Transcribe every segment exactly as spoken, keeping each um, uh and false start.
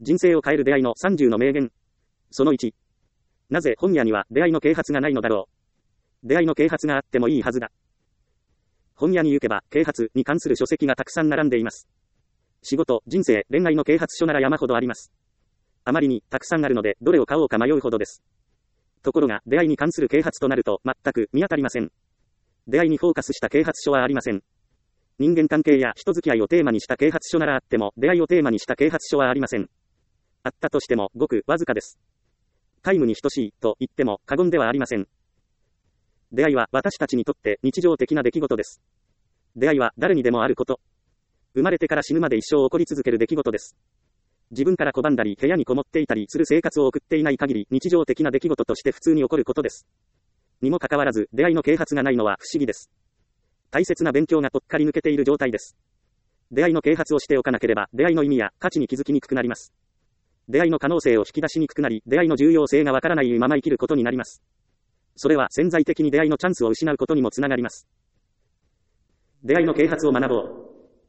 人生を変える出会いのさんじゅうの名言。そのいち。なぜ本屋には出会いの啓発がないのだろう。出会いの啓発があってもいいはずだ。本屋に行けば啓発に関する書籍がたくさん並んでいます。仕事、人生、恋愛の啓発書なら山ほどあります。あまりにたくさんあるのでどれを買おうか迷うほどです。ところが出会いに関する啓発となると全く見当たりません。出会いにフォーカスした啓発書はありません。人間関係や人付き合いをテーマにした啓発書ならあっても出会いをテーマにした啓発書はありません。あったとしてもごくわずかです。皆無に等しいと言っても過言ではありません。出会いは私たちにとって日常的な出来事です。出会いは誰にでもあること。生まれてから死ぬまで一生起こり続ける出来事です。自分から拒んだり部屋にこもっていたりする生活を送っていない限り日常的な出来事として普通に起こることです。にもかかわらず出会いの啓発がないのは不思議です。大切な勉強がぽっかり抜けている状態です。出会いの啓発をしておかなければ出会いの意味や価値に気づきにくくなります。出会いの可能性を引き出しにくくなり、出会いの重要性がわからないまま生きることになります。それは潜在的に出会いのチャンスを失うことにもつながります。出会いの啓発を学ぼう。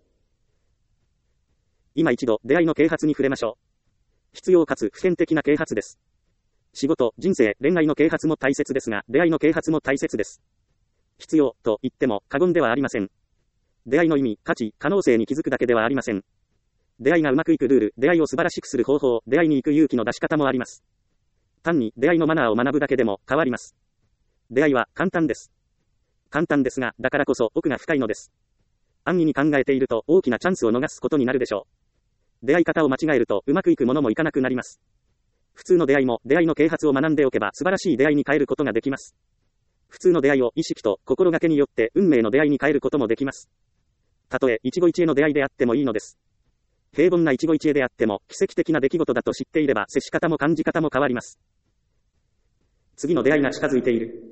今一度出会いの啓発に触れましょう。必要かつ普遍的な啓発です。仕事、人生、恋愛の啓発も大切ですが、出会いの啓発も大切です。必要と言っても過言ではありません。出会いの意味、価値、可能性に気づくだけではありません。出会いがうまくいくルール、出会いを素晴らしくする方法、出会いに行く勇気の出し方もあります。単に出会いのマナーを学ぶだけでも変わります。出会いは簡単です。簡単ですが、だからこそ奥が深いのです。安易に考えていると大きなチャンスを逃すことになるでしょう。出会い方を間違えるとうまくいくものもいかなくなります。普通の出会いも出会いの啓発を学んでおけば素晴らしい出会いに変えることができます。普通の出会いを意識と心がけによって運命の出会いに変えることもできます。たとえ一期一会の出会いであってもいいのです。平凡な一期一会であっても奇跡的な出来事だと知っていれば接し方も感じ方も変わります。次の出会いが近づいている。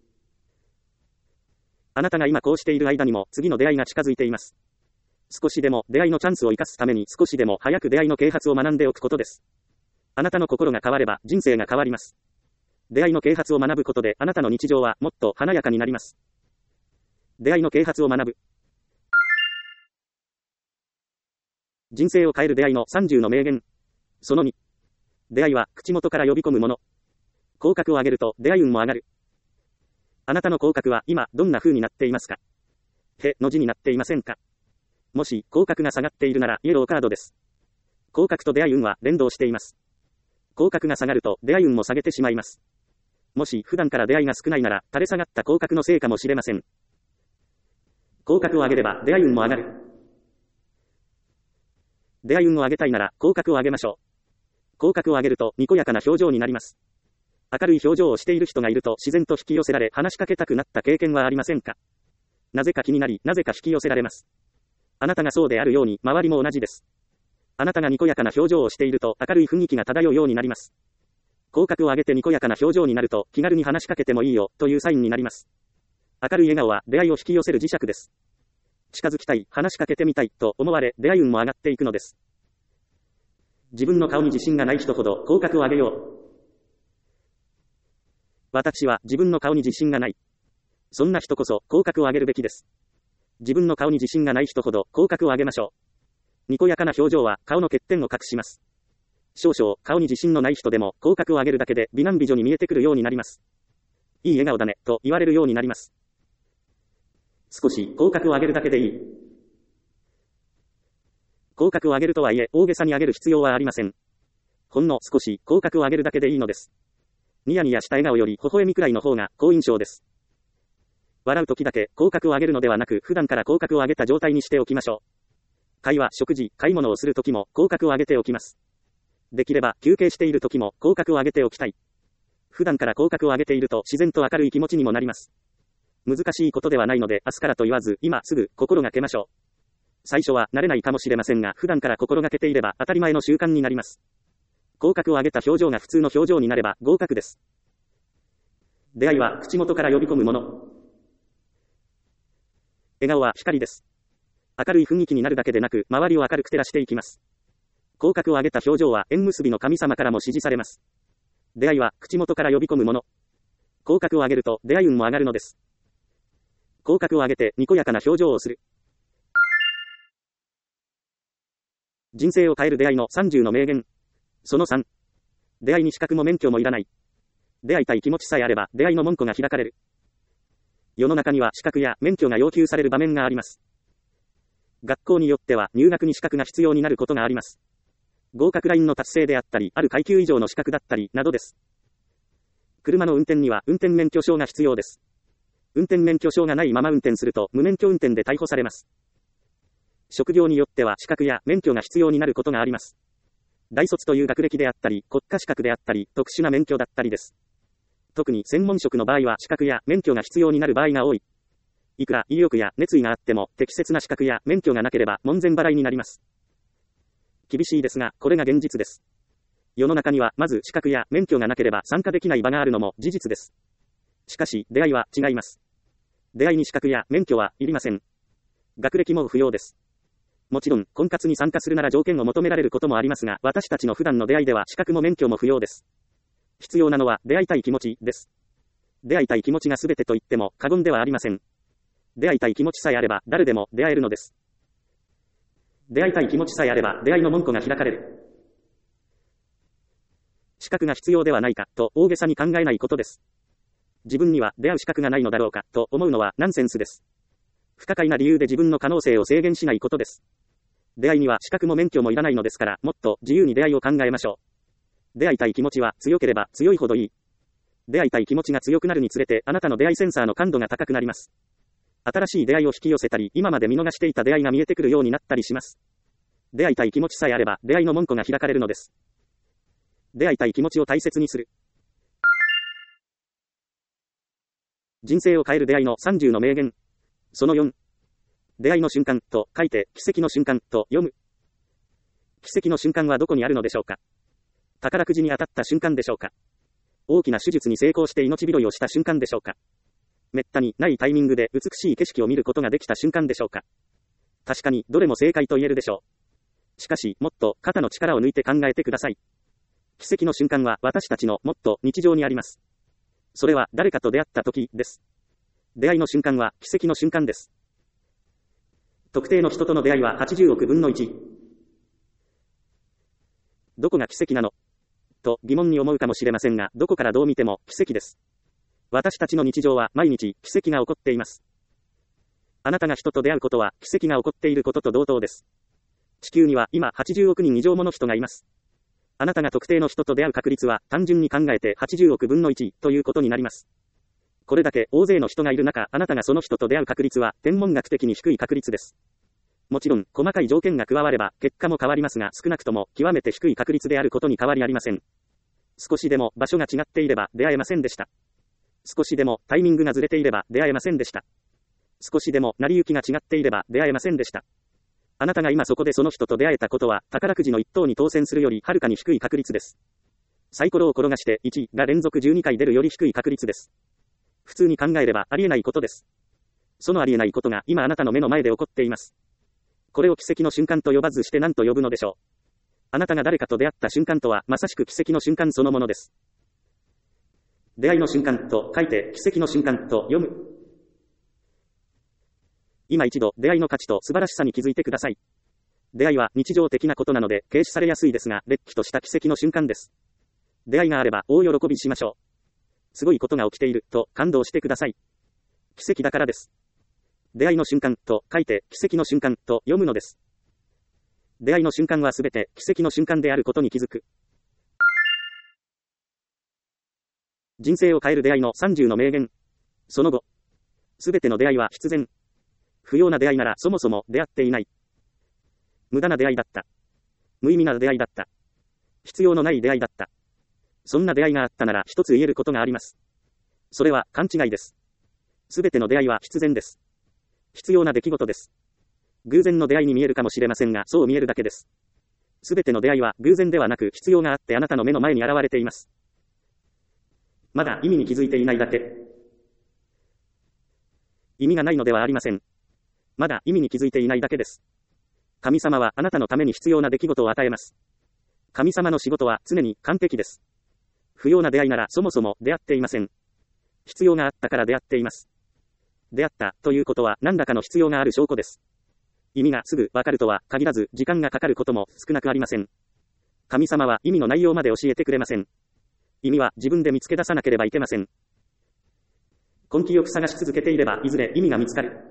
あなたが今こうしている間にも次の出会いが近づいています。少しでも出会いのチャンスを生かすために少しでも早く出会いの啓発を学んでおくことです。あなたの心が変われば人生が変わります。出会いの啓発を学ぶことであなたの日常はもっと華やかになります。出会いの啓発を学ぶ。人生を変える出会いのさんじゅうの名言。そのに。出会いは口元から呼び込むもの。口角を上げると出会い運も上がる。あなたの口角は今どんな風になっていますか？への字になっていませんか？もし口角が下がっているならイエローカードです。口角と出会い運は連動しています。口角が下がると出会い運も下げてしまいます。もし普段から出会いが少ないなら垂れ下がった口角のせいかもしれません。口角を上げれば出会い運も上がる。出会い運を上げたいなら口角を上げましょう。口角を上げるとにこやかな表情になります。明るい表情をしている人がいると自然と引き寄せられ話しかけたくなった経験はありませんか？なぜか気になり、なぜか引き寄せられます。あなたがそうであるように周りも同じです。あなたがにこやかな表情をしていると明るい雰囲気が漂うようになります。口角を上げてにこやかな表情になると気軽に話しかけてもいいよというサインになります。明るい笑顔は出会いを引き寄せる磁石です。近づきたい、話しかけてみたいと思われ出会い運も上がっていくのです。自分の顔に自信がない人ほど口角を上げよう。私は自分の顔に自信がない。そんな人こそ口角を上げるべきです。自分の顔に自信がない人ほど口角を上げましょう。にこやかな表情は顔の欠点を隠します。少々顔に自信のない人でも口角を上げるだけで美男美女に見えてくるようになります。いい笑顔だねと言われるようになります。少し口角を上げるだけでいい。口角を上げるとはいえ大げさに上げる必要はありません。ほんの少し口角を上げるだけでいいのです。ニヤニヤした笑顔より微笑みくらいの方が好印象です。笑う時だけ口角を上げるのではなく普段から口角を上げた状態にしておきましょう。会話、食事、買い物をする時も口角を上げておきます。できれば休憩している時も口角を上げておきたい。普段から口角を上げていると自然と明るい気持ちにもなります。難しいことではないので明日からと言わず今すぐ心がけましょう。最初は慣れないかもしれませんが普段から心がけていれば当たり前の習慣になります。口角を上げた表情が普通の表情になれば合格です。出会いは口元から呼び込むもの。笑顔は光です。明るい雰囲気になるだけでなく周りを明るく照らしていきます。口角を上げた表情は縁結びの神様からも支持されます。出会いは口元から呼び込むもの。口角を上げると出会い運も上がるのです。口角を上げてにこやかな表情をする。人生を変える出会いのさんじゅうの名言。 そのさん、出会いに資格も免許もいらない。出会いたい気持ちさえあれば出会いの門戸が開かれる。世の中には資格や免許が要求される場面があります。学校によっては入学に資格が必要になることがあります。合格ラインの達成であったり、ある階級以上の資格だったり、などです。車の運転には運転免許証が必要です。運転免許証がないまま運転すると無免許運転で逮捕されます。職業によっては資格や免許が必要になることがあります。大卒という学歴であったり、国家資格であったり、特殊な免許だったりです。特に専門職の場合は資格や免許が必要になる場合が多い。いくら意欲や熱意があっても適切な資格や免許がなければ門前払いになります。厳しいですが、これが現実です。世の中にはまず資格や免許がなければ参加できない場があるのも事実です。しかし、出会いは違います。出会いに資格や免許はいりません。学歴も不要です。もちろん、婚活に参加するなら条件を求められることもありますが、私たちの普段の出会いでは資格も免許も不要です。必要なのは出会いたい気持ちです。出会いたい気持ちが全てと言っても過言ではありません。出会いたい気持ちさえあれば誰でも出会えるのです。出会いたい気持ちさえあれば出会いの門戸が開かれる。資格が必要ではないかと大げさに考えないことです。自分には出会う資格がないのだろうかと思うのはナンセンスです。不可解な理由で自分の可能性を制限しないことです。出会いには資格も免許もいらないのですから、もっと自由に出会いを考えましょう。出会いたい気持ちは強ければ強いほどいい。出会いたい気持ちが強くなるにつれて、あなたの出会いセンサーの感度が高くなります。新しい出会いを引き寄せたり、今まで見逃していた出会いが見えてくるようになったりします。出会いたい気持ちさえあれば、出会いの門戸が開かれるのです。出会いたい気持ちを大切にする。人生を変える出会いのさんじゅうの名言。そのよん。出会いの瞬間と書いて、奇跡の瞬間と読む。奇跡の瞬間はどこにあるのでしょうか。宝くじに当たった瞬間でしょうか。大きな手術に成功して命拾いをした瞬間でしょうか。めったにないタイミングで美しい景色を見ることができた瞬間でしょうか。確かにどれも正解と言えるでしょう。しかし、もっと肩の力を抜いて考えてください。奇跡の瞬間は私たちのもっと日常にあります。それは誰かと出会った時です。出会いの瞬間は奇跡の瞬間です。特定の人との出会いははちじゅうおくぶんのいち。どこが奇跡なのと疑問に思うかもしれませんが、どこからどう見ても奇跡です。私たちの日常は毎日奇跡が起こっています。あなたが人と出会うことは奇跡が起こっていることと同等です。地球には今はちじゅうおくにん以上もの人がいます。あなたが特定の人と出会う確率は単純に考えてはちじゅうおくぶんのいちということになります。これだけ大勢の人がいる中、あなたがその人と出会う確率は天文学的に低い確率です。もちろん、細かい条件が加われば結果も変わりますが、少なくとも極めて低い確率であることに変わりありません。少しでも場所が違っていれば出会えませんでした。少しでもタイミングがずれていれば出会えませんでした。少しでも成り行きが違っていれば出会えませんでした。あなたが今そこでその人と出会えたことは、宝くじの一等に当選するよりはるかに低い確率です。サイコロを転がしていちが連続じゅうにかい出るより低い確率です。普通に考えればありえないことです。そのありえないことが今あなたの目の前で起こっています。これを奇跡の瞬間と呼ばずして何と呼ぶのでしょう。あなたが誰かと出会った瞬間とはまさしく奇跡の瞬間そのものです。出会いの瞬間と書いて奇跡の瞬間と読む。今一度出会いの価値と素晴らしさに気づいてください。出会いは日常的なことなので軽視されやすいですが、れっきとした奇跡の瞬間です。出会いがあれば大喜びしましょう。すごいことが起きていると感動してください。奇跡だからです。出会いの瞬間と書いて奇跡の瞬間と読むのです。出会いの瞬間はすべて奇跡の瞬間であることに気づく。人生を変える出会いのさんじゅうの名言。そのご。すべての出会いは必然。不要な出会いならそもそも出会っていない。無駄な出会いだった。無意味な出会いだった。必要のない出会いだった。そんな出会いがあったなら一つ言えることがあります。それは勘違いです。すべての出会いは必然です。必要な出来事です。偶然の出会いに見えるかもしれませんが、そう見えるだけです。すべての出会いは偶然ではなく必要があってあなたの目の前に現れています。まだ意味に気づいていないだけ。意味がないのではありません。まだ意味に気づいていないだけです。神様はあなたのために必要な出来事を与えます。神様の仕事は常に完璧です。不要な出会いならそもそも出会っていません。必要があったから出会っています。出会ったということは何らかの必要がある証拠です。意味がすぐわかるとは限らず時間がかかることも少なくありません。 神様は意味の内容まで教えてくれません。意味は自分で見つけ出さなければいけません。根気よく探し続けていれば、いずれ意味が見つかる。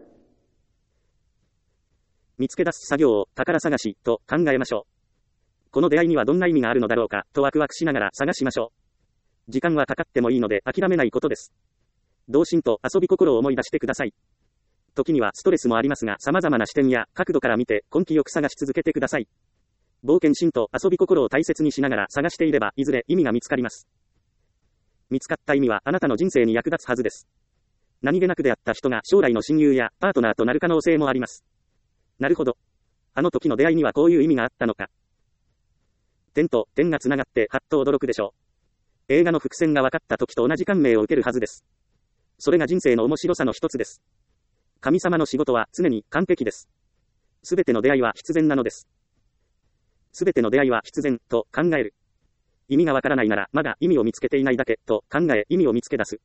見つけ出す作業を宝探しと考えましょう。この出会いにはどんな意味があるのだろうかとワクワクしながら探しましょう。時間はかかってもいいので諦めないことです。童心と遊び心を思い出してください。時にはストレスもありますが、様々な視点や角度から見て根気よく探し続けてください。冒険心と遊び心を大切にしながら探していれば、いずれ意味が見つかります。見つかった意味はあなたの人生に役立つはずです。何気なく出会った人が将来の親友やパートナーとなる可能性もあります。なるほど。あの時の出会いにはこういう意味があったのか。点と点がつながってはっと驚くでしょう。映画の伏線が分かった時と同じ感銘を受けるはずです。それが人生の面白さの一つです。神様の仕事は常に完璧です。すべての出会いは必然なのです。すべての出会いは必然と考える。意味がわからないならまだ意味を見つけていないだけと考え意味を見つけ出す。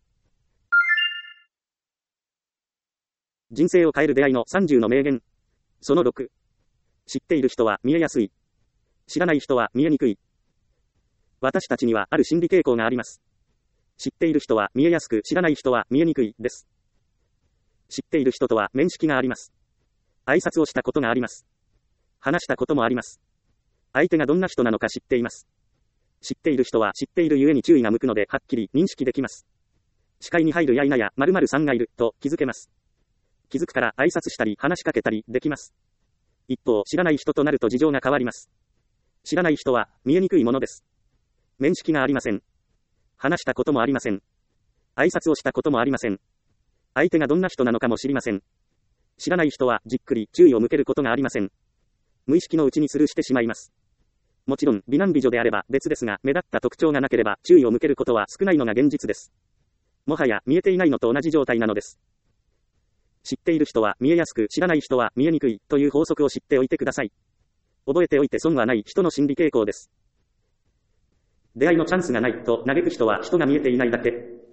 人生を変える出会いのさんじゅうの名言。そのろく。知っている人は見えやすい。知らない人は見えにくい。私たちにはある心理傾向があります。知っている人は見えやすく、知らない人は見えにくいです。知っている人とは面識があります。挨拶をしたことがあります。話したこともあります。相手がどんな人なのか知っています。知っている人は知っているゆえに注意が向くのではっきり認識できます。視界に入るや否や〇〇さんがいると気づけます。気づくから挨拶したり話しかけたりできます。一方、知らない人となると事情が変わります。知らない人は見えにくいものです。面識がありません。話したこともありません。挨拶をしたこともありません。相手がどんな人なのかも知りません。知らない人はじっくり注意を向けることがありません。無意識のうちにスルーしてしまいます。もちろん美男美女であれば別ですが、目立った特徴がなければ注意を向けることは少ないのが現実です。もはや見えていないのと同じ状態なのです。知っている人は見えやすく、知らない人は見えにくいという法則を知っておいてください。覚えておいて損はない人の心理傾向です。出会いのチャンスがないと嘆く人は人が見えていないだけ。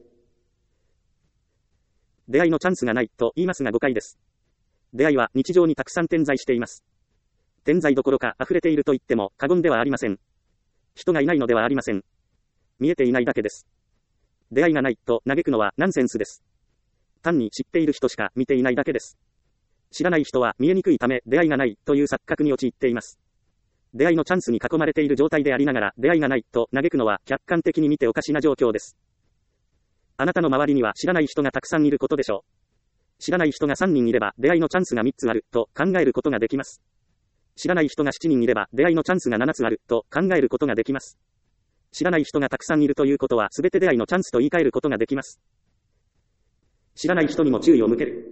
出会いのチャンスがないと言いますが誤解です。出会いは日常にたくさん点在しています。点在どころか溢れていると言っても過言ではありません。人がいないのではありません。見えていないだけです。出会いがないと嘆くのはナンセンスです。単に知っている人しか見ていないだけです。知らない人は見えにくいため出会いがないという錯覚に陥っています。出会いのチャンスに囲まれている状態でありながら出会いがないと嘆くのは客観的に見ておかしな状況です。あなたの周りには知らない人がたくさんいることでしょう。知らない人がさんにんいれば出会いのチャンスがみっつあると考えることができます。知らない人がしちにんいれば出会いのチャンスがななつあると考えることができます。知らない人がたくさんいるということはすべて出会いのチャンスと言い換えることができます。知らない人にも注意を向ける。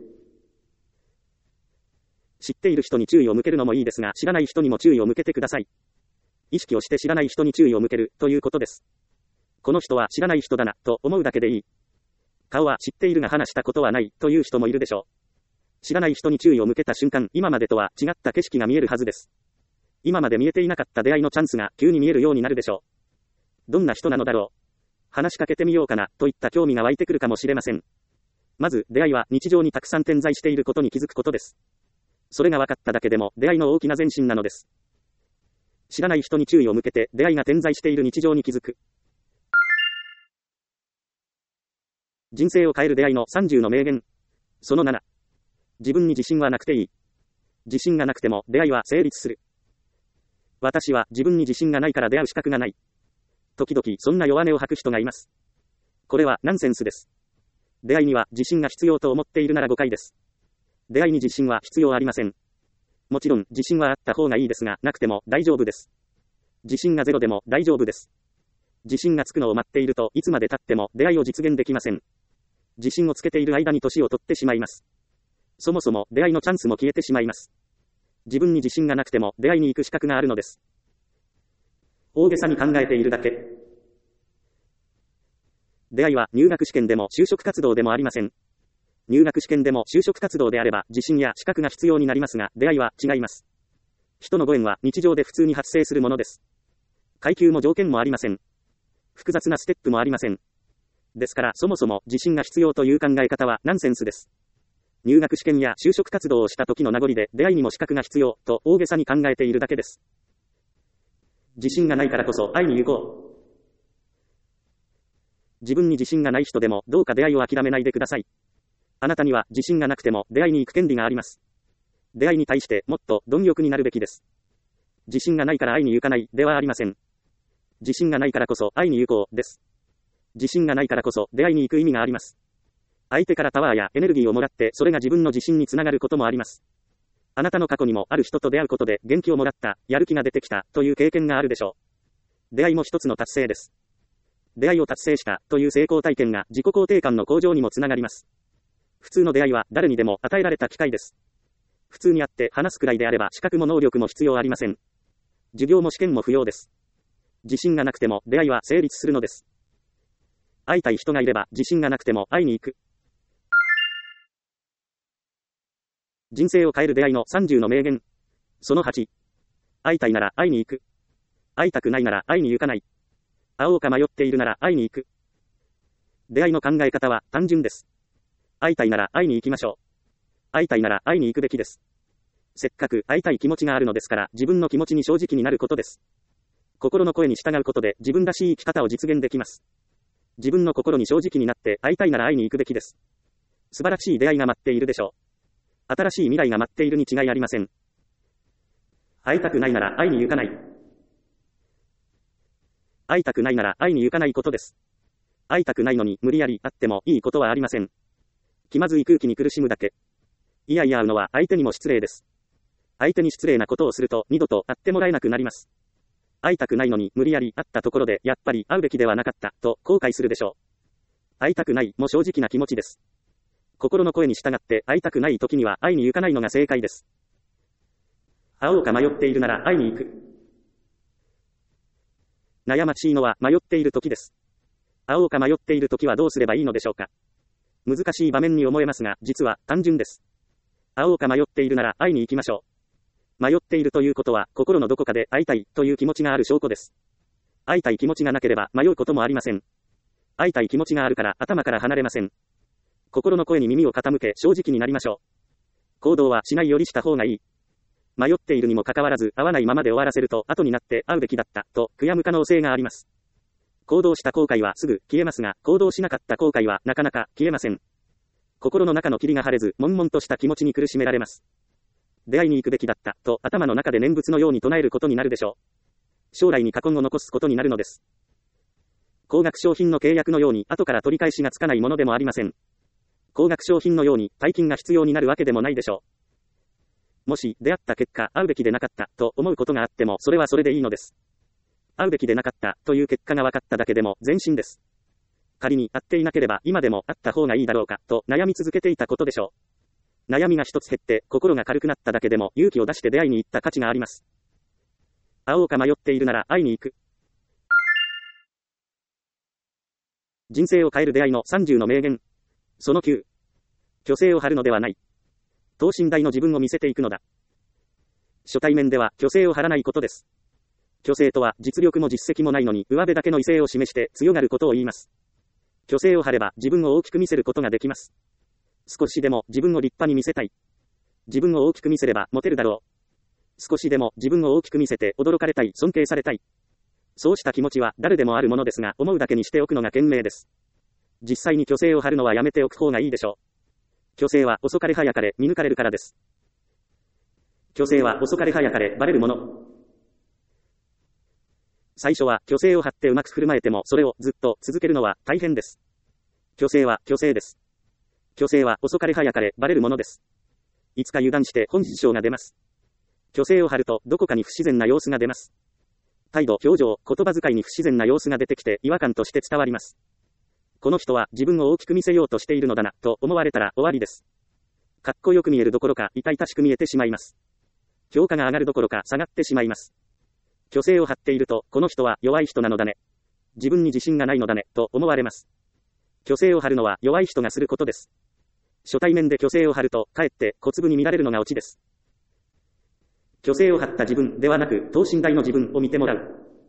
知っている人に注意を向けるのもいいですが、知らない人にも注意を向けてください。意識をして知らない人に注意を向けるということです。この人は知らない人だなと思うだけでいい。顔は知っているが話したことはないという人もいるでしょう。知らない人に注意を向けた瞬間、今までとは違った景色が見えるはずです。今まで見えていなかった出会いのチャンスが急に見えるようになるでしょう。どんな人なのだろう。話しかけてみようかなといった興味が湧いてくるかもしれません。まず、出会いは日常にたくさん点在していることに気づくことです。それが分かっただけでも出会いの大きな前進なのです。知らない人に注意を向けて出会いが点在している日常に気づく。人生を変える出会いのさんじゅうの名言。そのなな。自分に自信はなくていい。自信がなくても出会いは成立する。私は自分に自信がないから出会う資格がない。時々そんな弱音を吐く人がいます。これはナンセンスです。出会いには自信が必要と思っているなら誤解です。出会いに自信は必要ありません。もちろん自信はあった方がいいですが、なくても大丈夫です。自信がゼロでも大丈夫です。自信がつくのを待っているといつまで経っても出会いを実現できません。自信をつけている間に年を取ってしまいます。そもそも出会いのチャンスも消えてしまいます。自分に自信がなくても出会いに行く資格があるのです。大げさに考えているだけ。出会いは入学試験でも就職活動でもありません。入学試験でも就職活動であれば自信や資格が必要になりますが、出会いは違います。人のご縁は日常で普通に発生するものです。階級も条件もありません。複雑なステップもありません。ですからそもそも自信が必要という考え方はナンセンスです。入学試験や就職活動をした時の名残で出会いにも資格が必要と大げさに考えているだけです。 自信がないからこそ会いに行こう。自分に自信がない人でもどうか出会いを諦めないでください。あなたには自信がなくても出会いに行く権利があります。出会いに対してもっと貪欲になるべきです。自信がないから会いに行かないではありません。自信がないからこそ会いに行こうです。自信がないからこそ出会いに行く意味があります。相手からパワーやエネルギーをもらってそれが自分の自信につながることもあります。あなたの過去にもある人と出会うことで元気をもらった、やる気が出てきたという経験があるでしょう。出会いも一つの達成です。出会いを達成したという成功体験が自己肯定感の向上にもつながります。普通の出会いは誰にでも与えられた機会です。普通に会って話すくらいであれば資格も能力も必要ありません。授業も試験も不要です。自信がなくても出会いは成立するのです。会いたい人がいれば自信がなくても会いに行く。人生を変える出会いのさんじゅうの名言。そのはち。会いたいなら会いに行く。会いたくないなら会いに行かない。会おうか迷っているなら会いに行く。出会いの考え方は単純です。会いたいなら会いに行きましょう。会いたいなら会いに行くべきです。せっかく会いたい気持ちがあるのですから自分の気持ちに正直になることです。心の声に従うことで自分らしい生き方を実現できます。自分の心に正直になって会いたいなら会いに行くべきです。素晴らしい出会いが待っているでしょう。新しい未来が待っているに違いありません。会いたくないなら会いに行かない。会いたくないなら会いに行かないことです。会いたくないのに無理やり会ってもいいことはありません。気まずい空気に苦しむだけ。いやいや会うのは相手にも失礼です。相手に失礼なことをすると二度と会ってもらえなくなります。会いたくないのに無理やり会ったところでやっぱり会うべきではなかったと後悔するでしょう。会いたくないも正直な気持ちです。心の声に従って会いたくない時には会いに行かないのが正解です。会おうか迷っているなら会いに行く。悩ましいのは迷っている時です。会おうか迷っている時はどうすればいいのでしょうか。難しい場面に思えますが実は単純です。会おうか迷っているなら会いに行きましょう。迷っているということは心のどこかで会いたいという気持ちがある証拠です。会いたい気持ちがなければ迷うこともありません。会いたい気持ちがあるから頭から離れません。心の声に耳を傾け正直になりましょう。行動はしないよりした方がいい。迷っているにもかかわらず会わないままで終わらせると後になって会うべきだったと悔やむ可能性があります。行動した後悔はすぐ消えますが行動しなかった後悔はなかなか消えません。心の中の霧が晴れず悶々とした気持ちに苦しめられます。出会いに行くべきだったと頭の中で念仏のように唱えることになるでしょう。将来に禍根を残すことになるのです。高額商品の契約のように後から取り返しがつかないものでもありません。高額商品のように大金が必要になるわけでもないでしょう。もし出会った結果会うべきでなかったと思うことがあってもそれはそれでいいのです。会うべきでなかったという結果が分かっただけでも前進です。仮に会っていなければ今でも会った方がいいだろうかと悩み続けていたことでしょう。悩みが一つ減って心が軽くなっただけでも勇気を出して出会いに行った価値があります。会おうか迷っているなら会いに行く。人生を変える出会いのさんじゅうの名言。そのきゅう。虚勢を張るのではない。等身大の自分を見せていくのだ。初対面では虚勢を張らないことです。虚勢とは実力も実績もないのに上辺だけの威勢を示して強がることを言います。虚勢を張れば自分を大きく見せることができます。少しでも自分を立派に見せたい。自分を大きく見せればモテるだろう。少しでも自分を大きく見せて驚かれたい、尊敬されたい。そうした気持ちは誰でもあるものですが思うだけにしておくのが賢明です。実際に虚勢を張るのはやめておく方がいいでしょう。虚勢は遅かれ早かれ見抜かれるからです。虚勢は遅かれ早かれバレるもの。最初は虚勢を張ってうまく振る舞えてもそれをずっと続けるのは大変です。虚勢は虚勢です。虚勢は遅かれ早かれバレるものです。いつか油断して本日症が出ます。虚勢を張るとどこかに不自然な様子が出ます。態度、表情、言葉遣いに不自然な様子が出てきて違和感として伝わります。この人は自分を大きく見せようとしているのだなと思われたら終わりです。かっこよく見えるどころか痛々しく見えてしまいます。評価が上がるどころか下がってしまいます。虚勢を張っているとこの人は弱い人なのだね。自分に自信がないのだねと思われます。虚勢を張るのは弱い人がすることです。初対面で虚勢を張るとかえって小粒に見られるのがオチです。虚勢を張った自分ではなく等身大の自分を見てもらう。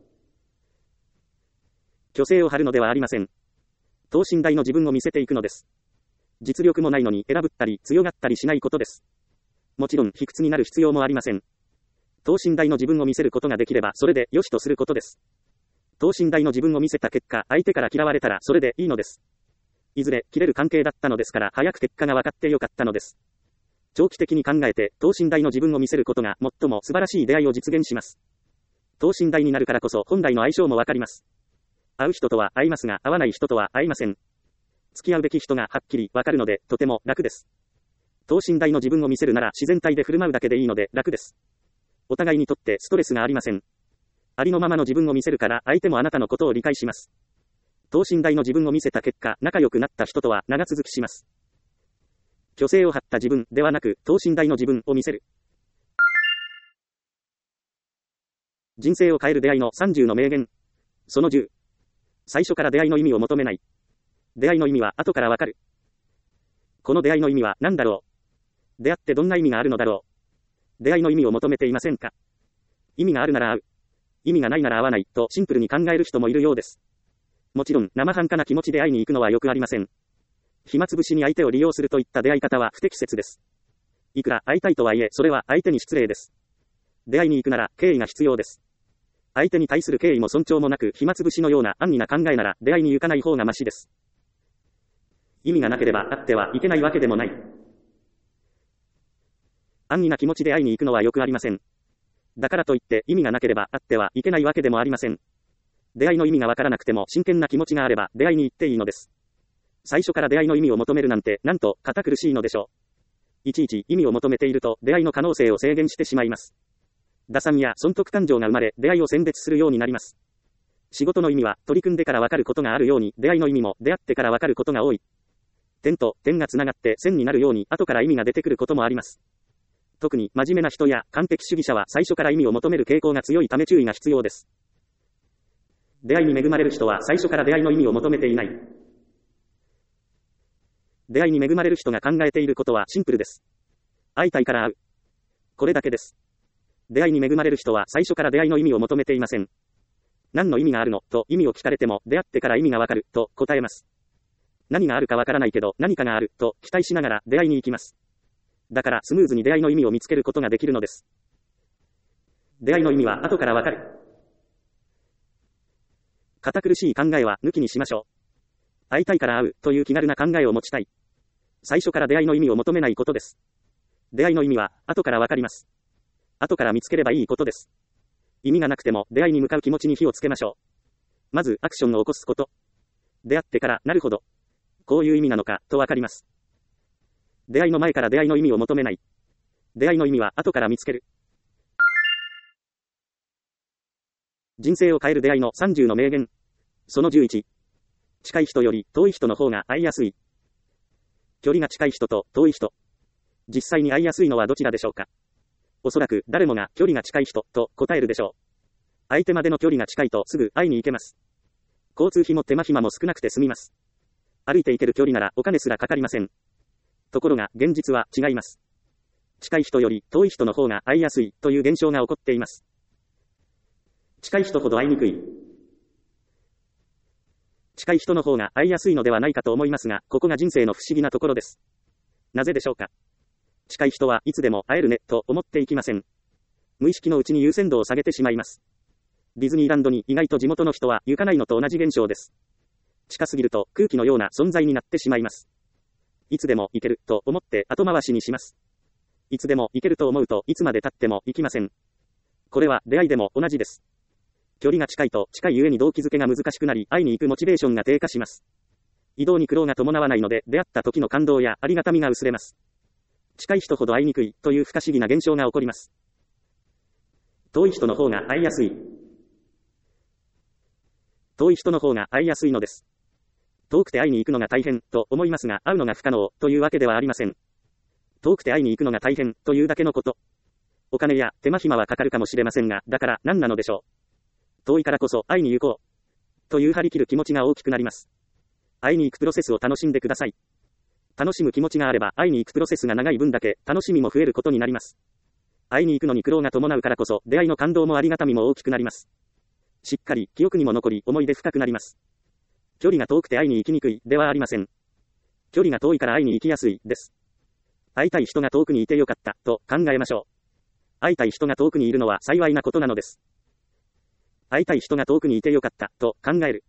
虚勢を張るのではありません。等身大の自分を見せていくのです。実力もないのに選ぶったり強がったりしないことです。もちろん卑屈になる必要もありません。 等身大の自分を見せることができればそれで良しとすることです。等身大の自分を見せた結果、相手から嫌われたらそれでいいのです。いずれ切れる関係だったのですから、早く結果が分かってよかったのです。長期的に考えて、等身大の自分を見せることが最も素晴らしい出会いを実現します。等身大になるからこそ本来の相性もわかります。会う人とは会いますが、会わない人とは会いません。付き合うべき人がはっきりわかるので、とても楽です。等身大の自分を見せるなら自然体で振る舞うだけでいいので楽です。お互いにとってストレスがありません。ありのままの自分を見せるから相手もあなたのことを理解します。等身大の自分を見せた結果、仲良くなった人とは長続きします。虚勢を張った自分ではなく、等身大の自分を見せる。人生を変える出会いのさんじゅうの名言。そのじゅう。最初から出会いの意味を求めない。出会いの意味は後からわかる。この出会いの意味は何だろう。出会ってどんな意味があるのだろう。出会いの意味を求めていませんか。意味があるなら会う。意味がないなら会わないとシンプルに考える人もいるようです。もちろん生半可な気持ちで会いに行くのはよくありません。暇つぶしに相手を利用するといった出会い方は不適切です。いくら会いたいとはいえ、それは相手に失礼です。出会いに行くなら敬意が必要です。相手に対する敬意も尊重もなく、暇つぶしのような安易な考えなら出会いに行かない方がマシです。意味がなければ会ってはいけないわけでもない。安易な気持ちで会いに行くのはよくありません。だからといって意味がなければ会ってはいけないわけでもありません。出会いの意味がわからなくても真剣な気持ちがあれば出会いに行っていいのです。最初から出会いの意味を求めるなんてなんと堅苦しいのでしょう。いちいち意味を求めていると出会いの可能性を制限してしまいます。打算や損得感情が生まれ出会いを選別するようになります。仕事の意味は取り組んでからわかることがあるように、出会いの意味も出会ってからわかることが多い。点と点がつながって線になるように後から意味が出てくることもあります。特に真面目な人や完璧主義者は最初から意味を求める傾向が強いため注意が必要です。出会いに恵まれる人は最初から出会いの意味を求めていない。出会いに恵まれる人が考えていることはシンプルです。会いたいから会う。これだけです。出会いに恵まれる人は最初から出会いの意味を求めていません。何の意味があるのと意味を聞かれても、出会ってから意味がわかると答えます。何があるかわからないけど何かがあると期待しながら出会いに行きます。だからスムーズに出会いの意味を見つけることができるのです。出会いの意味は後からわかる。堅苦しい考えは抜きにしましょう。会いたいから会うという気軽な考えを持ちたい。最初から出会いの意味を求めないことです。出会いの意味は後からわかります。後から見つければいいことです。意味がなくても出会いに向かう気持ちに火をつけましょう。まずアクションを起こすこと。出会ってからなるほど。こういう意味なのかとわかります。出会いの前から出会いの意味を求めない。出会いの意味は後から見つける。人生を変える出会いのさんじゅうの名言。そのじゅういち。近い人より遠い人の方が会いやすい。距離が近い人と遠い人。実際に会いやすいのはどちらでしょうか。おそらく誰もが距離が近い人と答えるでしょう。相手までの距離が近いとすぐ会いに行けます。交通費も手間暇も少なくて済みます。歩いて行ける距離ならお金すらかかりません。ところが現実は違います。近い人より遠い人の方が会いやすいという現象が起こっています。近い人ほど会いにくい。近い人の方が会いやすいのではないかと思いますが、ここが人生の不思議なところです。なぜでしょうか。近い人はいつでも会えるねと思っていきません。無意識のうちに優先度を下げてしまいます。ディズニーランドに意外と地元の人は行かないのと同じ現象です。近すぎると空気のような存在になってしまいます。いつでも行けると思って後回しにします。いつでも行けると思うといつまで経っても行きません。これは出会いでも同じです。距離が近いと近いゆえに動機づけが難しくなり、会いに行くモチベーションが低下します。移動に苦労が伴わないので、出会った時の感動やありがたみが薄れます。近い人ほど会いにくいという不可思議な現象が起こります。遠い人の方が会いやすい。遠い人の方が会いやすいのです。遠くて会いに行くのが大変と思いますが、会うのが不可能というわけではありません。遠くて会いに行くのが大変というだけのこと。お金や手間暇はかかるかもしれませんが、だから何なのでしょう。遠いからこそ会いに行こうという張り切る気持ちが大きくなります。会いに行くプロセスを楽しんでください。楽しむ気持ちがあれば会いに行くプロセスが長い分だけ楽しみも増えることになります。会いに行くのに苦労が伴うからこそ出会いの感動もありがたみも大きくなります。しっかり記憶にも残り思い出深くなります。距離が遠くて会いに行きにくいではありません。距離が遠いから会いに行きやすいです。会いたい人が遠くにいてよかったと考えましょう。 会いたい人が遠くにいるのは幸いなことなのです。会いたい人が遠くにいてよかった、と考える。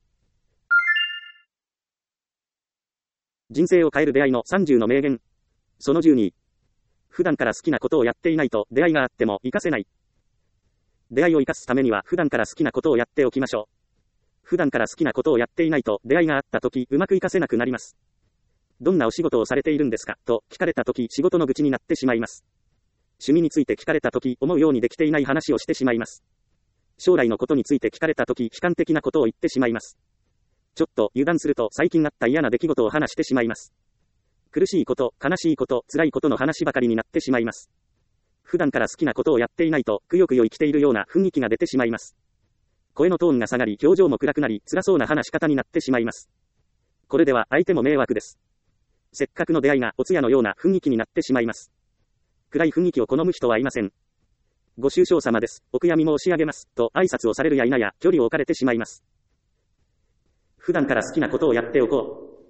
人生を変える出会いのさんじゅうの名言。そのじゅうに。普段から好きなことをやっていないと出会いがあっても活かせない。出会いを生かすためには普段から好きなことをやっておきましょう。普段から好きなことをやっていないと出会いがあったときうまく活かせなくなります。どんなお仕事をされているんですかと聞かれたとき仕事の愚痴になってしまいます。趣味について聞かれたとき思うようにできていない話をしてしまいます。将来のことについて聞かれたとき悲観的なことを言ってしまいます。ちょっと油断すると最近あった嫌な出来事を話してしまいます。苦しいこと、悲しいこと、辛いことの話ばかりになってしまいます。普段から好きなことをやっていないとくよくよ生きているような雰囲気が出てしまいます。声のトーンが下がり表情も暗くなり辛そうな話し方になってしまいます。これでは相手も迷惑です。せっかくの出会いがお通夜のような雰囲気になってしまいます。暗い雰囲気を好む人はいません。ご愁傷様です。お悔やみ申し上げます。と挨拶をされるや否や距離を置かれてしまいます。普段から好きなことをやっておこう。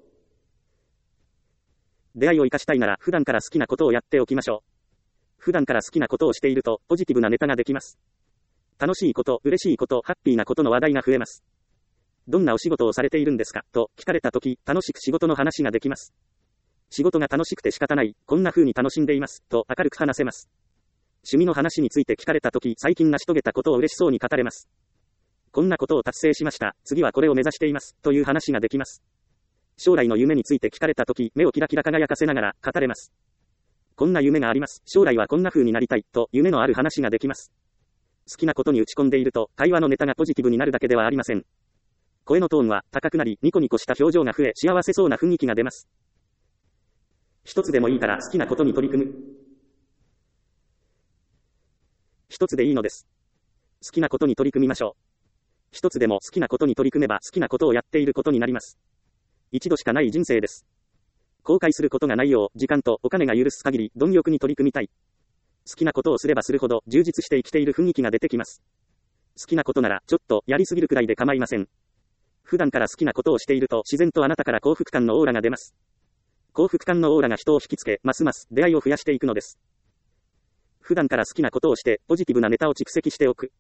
出会いを生かしたいなら普段から好きなことをやっておきましょう。普段から好きなことをしているとポジティブなネタができます。楽しいこと、嬉しいこと、ハッピーなことの話題が増えます。どんなお仕事をされているんですかと聞かれたとき楽しく仕事の話ができます。仕事が楽しくて仕方ない、こんな風に楽しんでいますと明るく話せます。趣味の話について聞かれたとき最近成し遂げたことを嬉しそうに語れます。こんなことを達成しました、次はこれを目指していますという話ができます。将来の夢について聞かれたとき目をキラキラ輝かせながら語れます。こんな夢があります、将来はこんな風になりたいと夢のある話ができます。好きなことに打ち込んでいると会話のネタがポジティブになるだけではありません。声のトーンは高くなりニコニコした表情が増え幸せそうな雰囲気が出ます。一つでもいいから好きなことに取り組む。一つでいいのです。好きなことに取り組みましょう。一つでも好きなことに取り組めば好きなことをやっていることになります。一度しかない人生です。後悔することがないよう時間とお金が許す限り貪欲に取り組みたい。好きなことをすればするほど充実して生きている雰囲気が出てきます。好きなことならちょっとやりすぎるくらいで構いません。普段から好きなことをしていると自然とあなたから幸福感のオーラが出ます。幸福感のオーラが人を引きつけ、ますます出会いを増やしていくのです。普段から好きなことをしてポジティブなネタを蓄積しておく。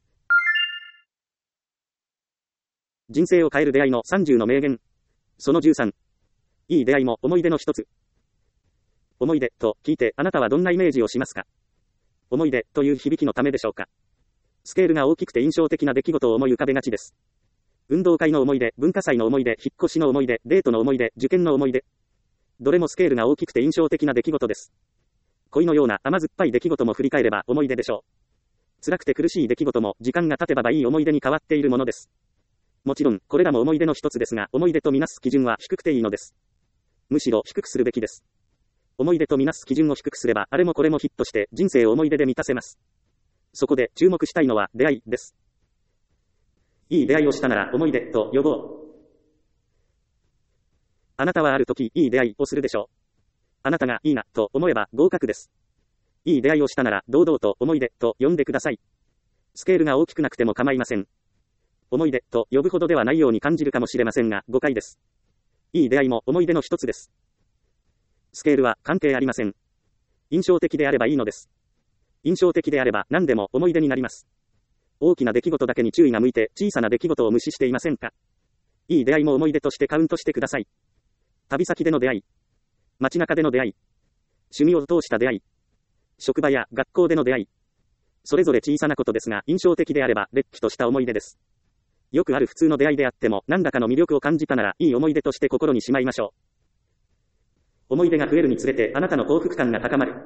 人生を変える出会いのさんじゅうの名言。そのじゅうさん。いい出会いも思い出の一つ。思い出と聞いてあなたはどんなイメージをしますか？思い出という響きのためでしょうか？スケールが大きくて印象的な出来事を思い浮かべがちです。運動会の思い出、文化祭の思い出、引っ越しの思い出、デートの思い出、受験の思い出。どれもスケールが大きくて印象的な出来事です。恋のような甘酸っぱい出来事も振り返れば思い出でしょう。辛くて苦しい出来事も時間が経てばばいい思い出に変わっているものです。もちろん、これらも思い出の一つですが、思い出とみなす基準は低くていいのです。むしろ低くするべきです。思い出とみなす基準を低くすれば、あれもこれもヒットして人生を思い出で満たせます。そこで注目したいのは出会いです。いい出会いをしたなら思い出と呼ぼう。あなたはある時いい出会いをするでしょう。あなたがいいなと思えば合格です。いい出会いをしたなら堂々と思い出と呼んでください。スケールが大きくなくても構いません。思い出と呼ぶほどではないように感じるかもしれませんが誤解です。いい出会いも思い出の一つです。スケールは関係ありません。印象的であればいいのです。印象的であれば何でも思い出になります。大きな出来事だけに注意が向いて小さな出来事を無視していませんか？いい出会いも思い出としてカウントしてください。旅先での出会い、街中での出会い、趣味を通した出会い、職場や学校での出会い、それぞれ小さなことですが印象的であればれっきとした思い出です。よくある普通の出会いであっても何らかの魅力を感じたならいい思い出として心にしまいましょう。思い出が増えるにつれてあなたの幸福感が高まる。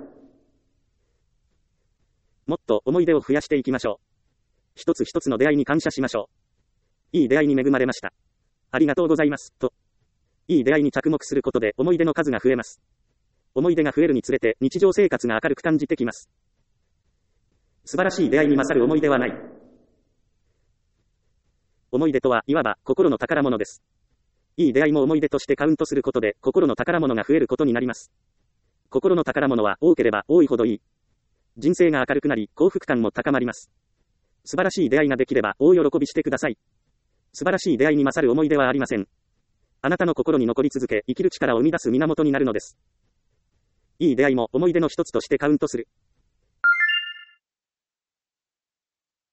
もっと思い出を増やしていきましょう。一つ一つの出会いに感謝しましょう。いい出会いに恵まれました。ありがとうございます。と。いい出会いに着目することで思い出の数が増えます。思い出が増えるにつれて日常生活が明るく感じてきます。素晴らしい出会いに勝る思い出はない。思い出とはいわば心の宝物です。いい出会いも思い出としてカウントすることで心の宝物が増えることになります。心の宝物は多ければ多いほどいい。人生が明るくなり幸福感も高まります。素晴らしい出会いができれば大喜びしてください。素晴らしい出会いに勝る思い出はありません。あなたの心に残り続け生きる力を生み出す源になるのです。いい出会いも思い出の一つとしてカウントする。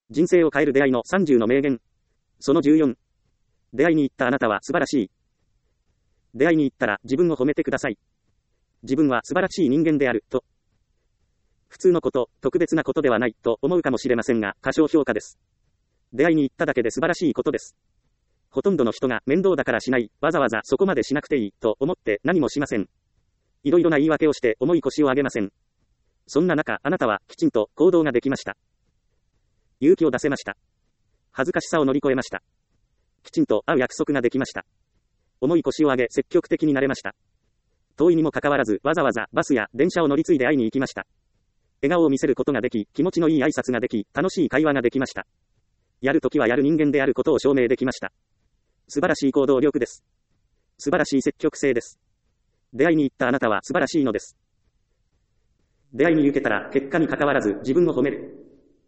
人生を変える出会いのさんじゅうの名言。そのじゅうよん。出会いに行ったあなたは素晴らしい。出会いに行ったら自分を褒めてください。自分は素晴らしい人間である、と。普通のこと、特別なことではない、と思うかもしれませんが、過小評価です。出会いに行っただけで素晴らしいことです。ほとんどの人が面倒だからしない、わざわざそこまでしなくていい、と思って何もしません。いろいろな言い訳をして重い腰を上げません。そんな中、あなたはきちんと行動ができました。勇気を出せました。恥ずかしさを乗り越えました。きちんと会う約束ができました。重い腰を上げ積極的になれました。遠いにもかかわらずわざわざバスや電車を乗り継いで会いに行きました。笑顔を見せることができ、気持ちのいい挨拶ができ、楽しい会話ができました。やるときはやる人間であることを証明できました。素晴らしい行動力です。素晴らしい積極性です。出会いに行ったあなたは素晴らしいのです。出会いに行けたら結果に関わらず自分を褒める。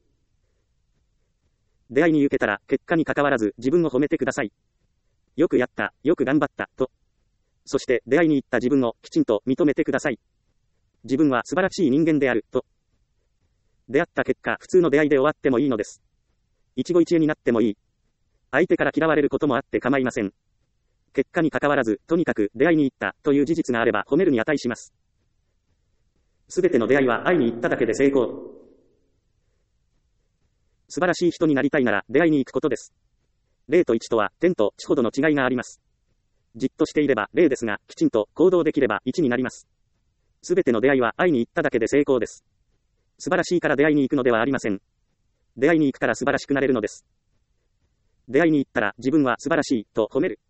出会いに行けたら結果に関わらず自分を褒めてください。よくやった、よく頑張った、と。そして出会いに行った自分をきちんと認めてください。自分は素晴らしい人間である、と。出会った結果、普通の出会いで終わってもいいのです。一期一会になってもいい。相手から嫌われることもあって構いません。結果に関わらず、とにかく出会いに行ったという事実があれば褒めるに値します。すべての出会いは会いに行っただけで成功。素晴らしい人になりたいなら出会いに行くことです。れいといちとは天と地ほどの違いがあります。じっとしていればれいですが、きちんと行動できればいちになります。すべての出会いは会いに行っただけで成功です。素晴らしいから出会いに行くのではありません。出会いに行くから素晴らしくなれるのです。出会いに行ったら自分は素晴らしいと褒める。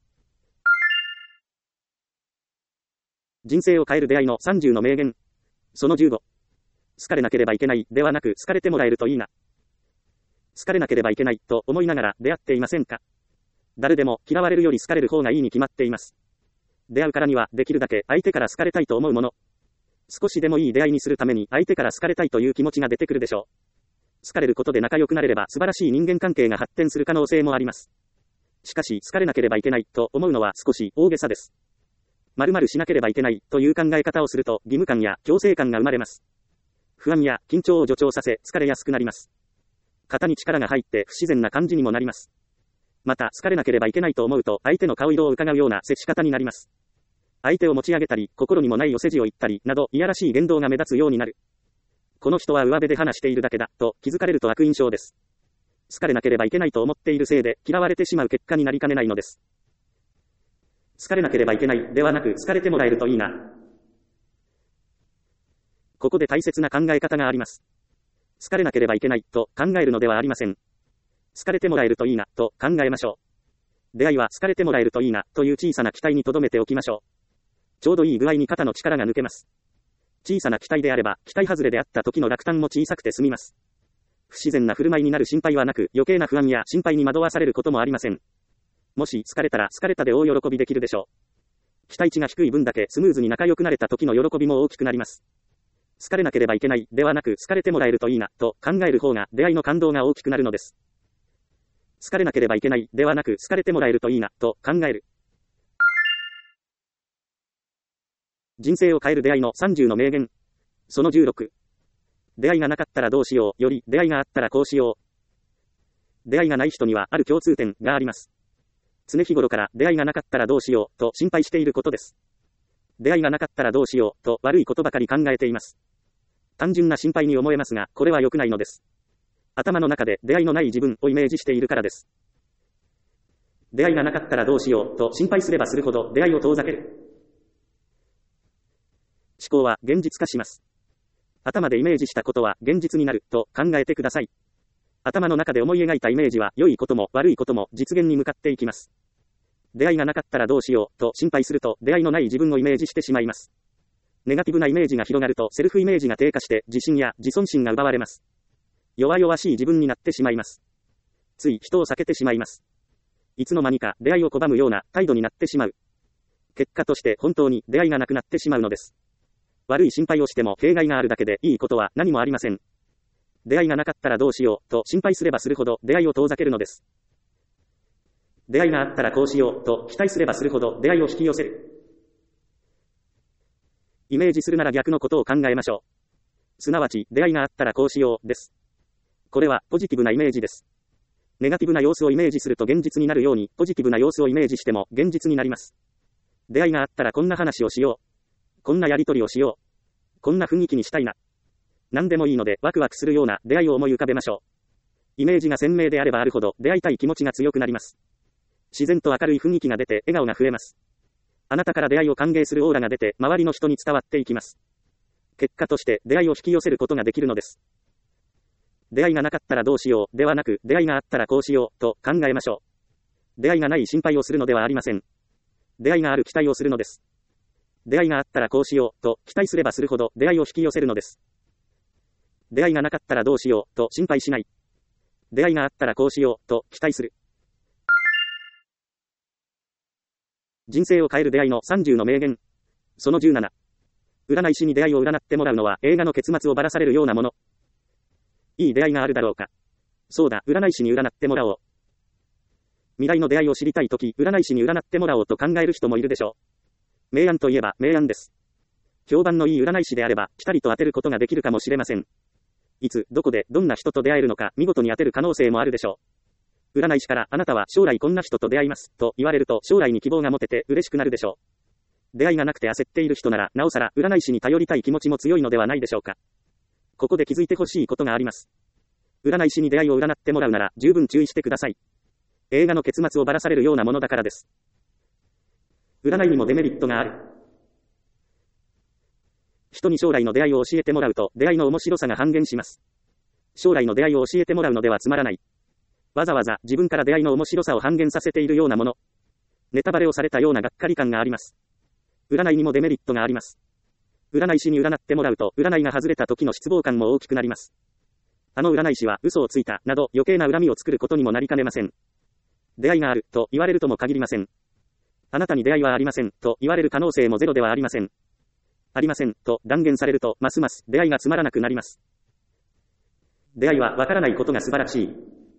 人生を変える出会いのさんじゅうの名言。そのじゅうご。好かれなければいけないではなく好かれてもらえるといいな。好かれなければいけないと思いながら出会っていませんか？誰でも嫌われるより好かれる方がいいに決まっています。出会うからにはできるだけ相手から好かれたいと思うもの。少しでもいい出会いにするために相手から好かれたいという気持ちが出てくるでしょう。好かれることで仲良くなれれば素晴らしい人間関係が発展する可能性もあります。しかし好かれなければいけないと思うのは少し大げさです。〇〇しなければいけないという考え方をすると義務感や強制感が生まれます。不安や緊張を助長させ疲れやすくなります。肩に力が入って不自然な感じにもなります。また好かれなければいけないと思うと相手の顔色を伺うような接し方になります。相手を持ち上げたり心にもないお世辞を言ったりなどいやらしい言動が目立つようになる。この人は上辺で話しているだけだと気づかれると悪印象です。好かれなければいけないと思っているせいで嫌われてしまう結果になりかねないのです。好かれなければいけないではなく好かれてもらえるといいな。ここで大切な考え方があります。好かれなければいけないと考えるのではありません。好かれてもらえるといいなと考えましょう。出会いは好かれてもらえるといいなという小さな期待に留めておきましょう。ちょうどいい具合に肩の力が抜けます。小さな期待であれば期待外れであった時の落胆も小さくて済みます。不自然な振る舞いになる心配はなく余計な不安や心配に惑わされることもありません。もし好かれたら好かれたで大喜びできるでしょう。期待値が低い分だけスムーズに仲良くなれた時の喜びも大きくなります。好かれなければいけないではなく好かれてもらえるといいなと考える方が出会いの感動が大きくなるのです。好かれなければいけないではなく好かれてもらえるといいなと考える。人生を変える出会いのさんじゅうの名言。そのじゅうろく。出会いがなかったらどうしようより出会いがあったらこうしよう。出会いがない人にはある共通点があります。常日頃から出会いがなかったらどうしようと心配していることです。出会いがなかったらどうしようと悪いことばかり考えています。単純な心配に思えますが、これは良くないのです。頭の中で出会いのない自分をイメージしているからです。出会いがなかったらどうしようと心配すればするほど出会いを遠ざける。思考は現実化します。頭でイメージしたことは現実になると考えてください。頭の中で思い描いたイメージは良いことも悪いことも実現に向かっていきます。出会いがなかったらどうしようと心配すると出会いのない自分をイメージしてしまいます。ネガティブなイメージが広がるとセルフイメージが低下して自信や自尊心が奪われます。弱々しい自分になってしまいます。つい人を避けてしまいます。いつの間にか出会いを拒むような態度になってしまう。結果として本当に出会いがなくなってしまうのです。悪い心配をしても弊害があるだけでいいことは何もありません。出会いがなかったらどうしようと心配すればするほど出会いを遠ざけるのです。出会いがあったらこうしようと期待すればするほど出会いを引き寄せる。イメージするなら逆のことを考えましょう。すなわち出会いがあったらこうしようです。 これはポジティブなイメージです。ネガティブな様子をイメージすると現実になるように、ポジティブな様子をイメージしても現実になります。出会いがあったらこんな話をしよう。こんなやりとりをしよう。こんな雰囲気にしたいな。何でもいいのでワクワクするような出会いを思い浮かべましょう。イメージが鮮明であればあるほど出会いたい気持ちが強くなります。自然と明るい雰囲気が出て笑顔が増えます。あなたから出会いを歓迎するオーラが出て周りの人に伝わっていきます。結果として出会いを引き寄せることができるのです。出会いがなかったらどうしようではなく、出会いがあったらこうしようと考えましょう。出会いがない心配をするのではありません。出会いがある期待をするのです。出会いがあったらこうしようと期待すればするほど出会いを引き寄せるのです。出会いがなかったらどうしようと心配しない。出会いがあったらこうしようと期待する。人生を変える出会いのさんじゅうの名言。そのじゅうなな。占い師に出会いを占ってもらうのは映画の結末をばらされるようなもの。いい出会いがあるだろうか。そうだ、占い師に占ってもらおう。未来の出会いを知りたいとき、占い師に占ってもらおうと考える人もいるでしょう。明暗といえば明暗です。評判のいい占い師であれば、ピタリと当てることができるかもしれません。いつ、どこで、どんな人と出会えるのか、見事に当てる可能性もあるでしょう。占い師から、あなたは将来こんな人と出会います、と言われると、将来に希望が持てて嬉しくなるでしょう。出会いがなくて焦っている人なら、なおさら、占い師に頼りたい気持ちも強いのではないでしょうか。ここで気づいてほしいことがあります。占い師に出会いを占ってもらうなら、十分注意してください。映画の結末をばらされるようなものだからです。占いにもデメリットがある。人に将来の出会いを教えてもらうと、出会いの面白さが半減します。将来の出会いを教えてもらうのではつまらない。わざわざ自分から出会いの面白さを半減させているようなもの。ネタバレをされたようながっかり感があります。占いにもデメリットがあります。占い師に占ってもらうと、占いが外れた時の失望感も大きくなります。あの占い師は嘘をついた、など余計な恨みを作ることにもなりかねません。出会いがある、と言われるとも限りません。あなたに出会いはありません、と言われる可能性もゼロではありません。ありません、と断言されると、ますます出会いがつまらなくなります。出会いはわからないことが素晴らしい。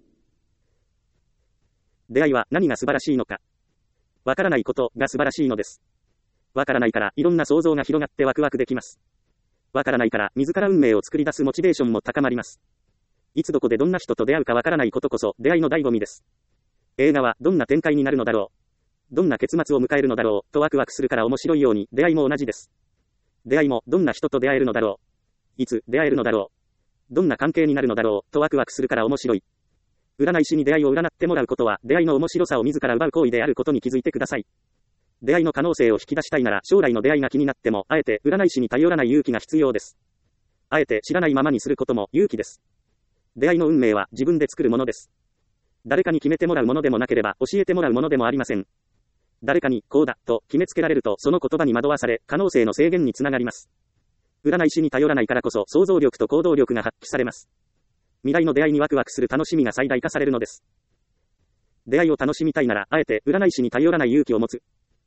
出会いは何が素晴らしいのか。わからないことが素晴らしいのです。わからないからいろんな想像が広がってワクワクできます。わからないから自ら運命を作り出すモチベーションも高まります。いつどこでどんな人と出会うかわからないことこそ出会いの醍醐味です。映画はどんな展開になるのだろう。どんな結末を迎えるのだろうとワクワクするから面白いように出会いも同じです。出会いもどんな人と出会えるのだろう。いつ出会えるのだろう。どんな関係になるのだろうとワクワクするから面白い。占い師に出会いを占ってもらうことは出会いの面白さを自ら奪う行為であることに気づいてください。出会いの可能性を引き出したいなら将来の出会いが気になってもあえて占い師に頼らない勇気が必要です。あえて知らないままにすることも勇気です。出会いの運命は自分で作るものです。誰かに決めてもらうものでもなければ教えてもらうものでもありません。誰かにこうだと決めつけられるとその言葉に惑わされ可能性の制限につながります。占い師に頼らないからこそ想像力と行動力が発揮されます。未来の出会いにワクワクする楽しみが最大化されるのです。出会いを楽しみたいならあえて占い師に頼らない勇気を持つ。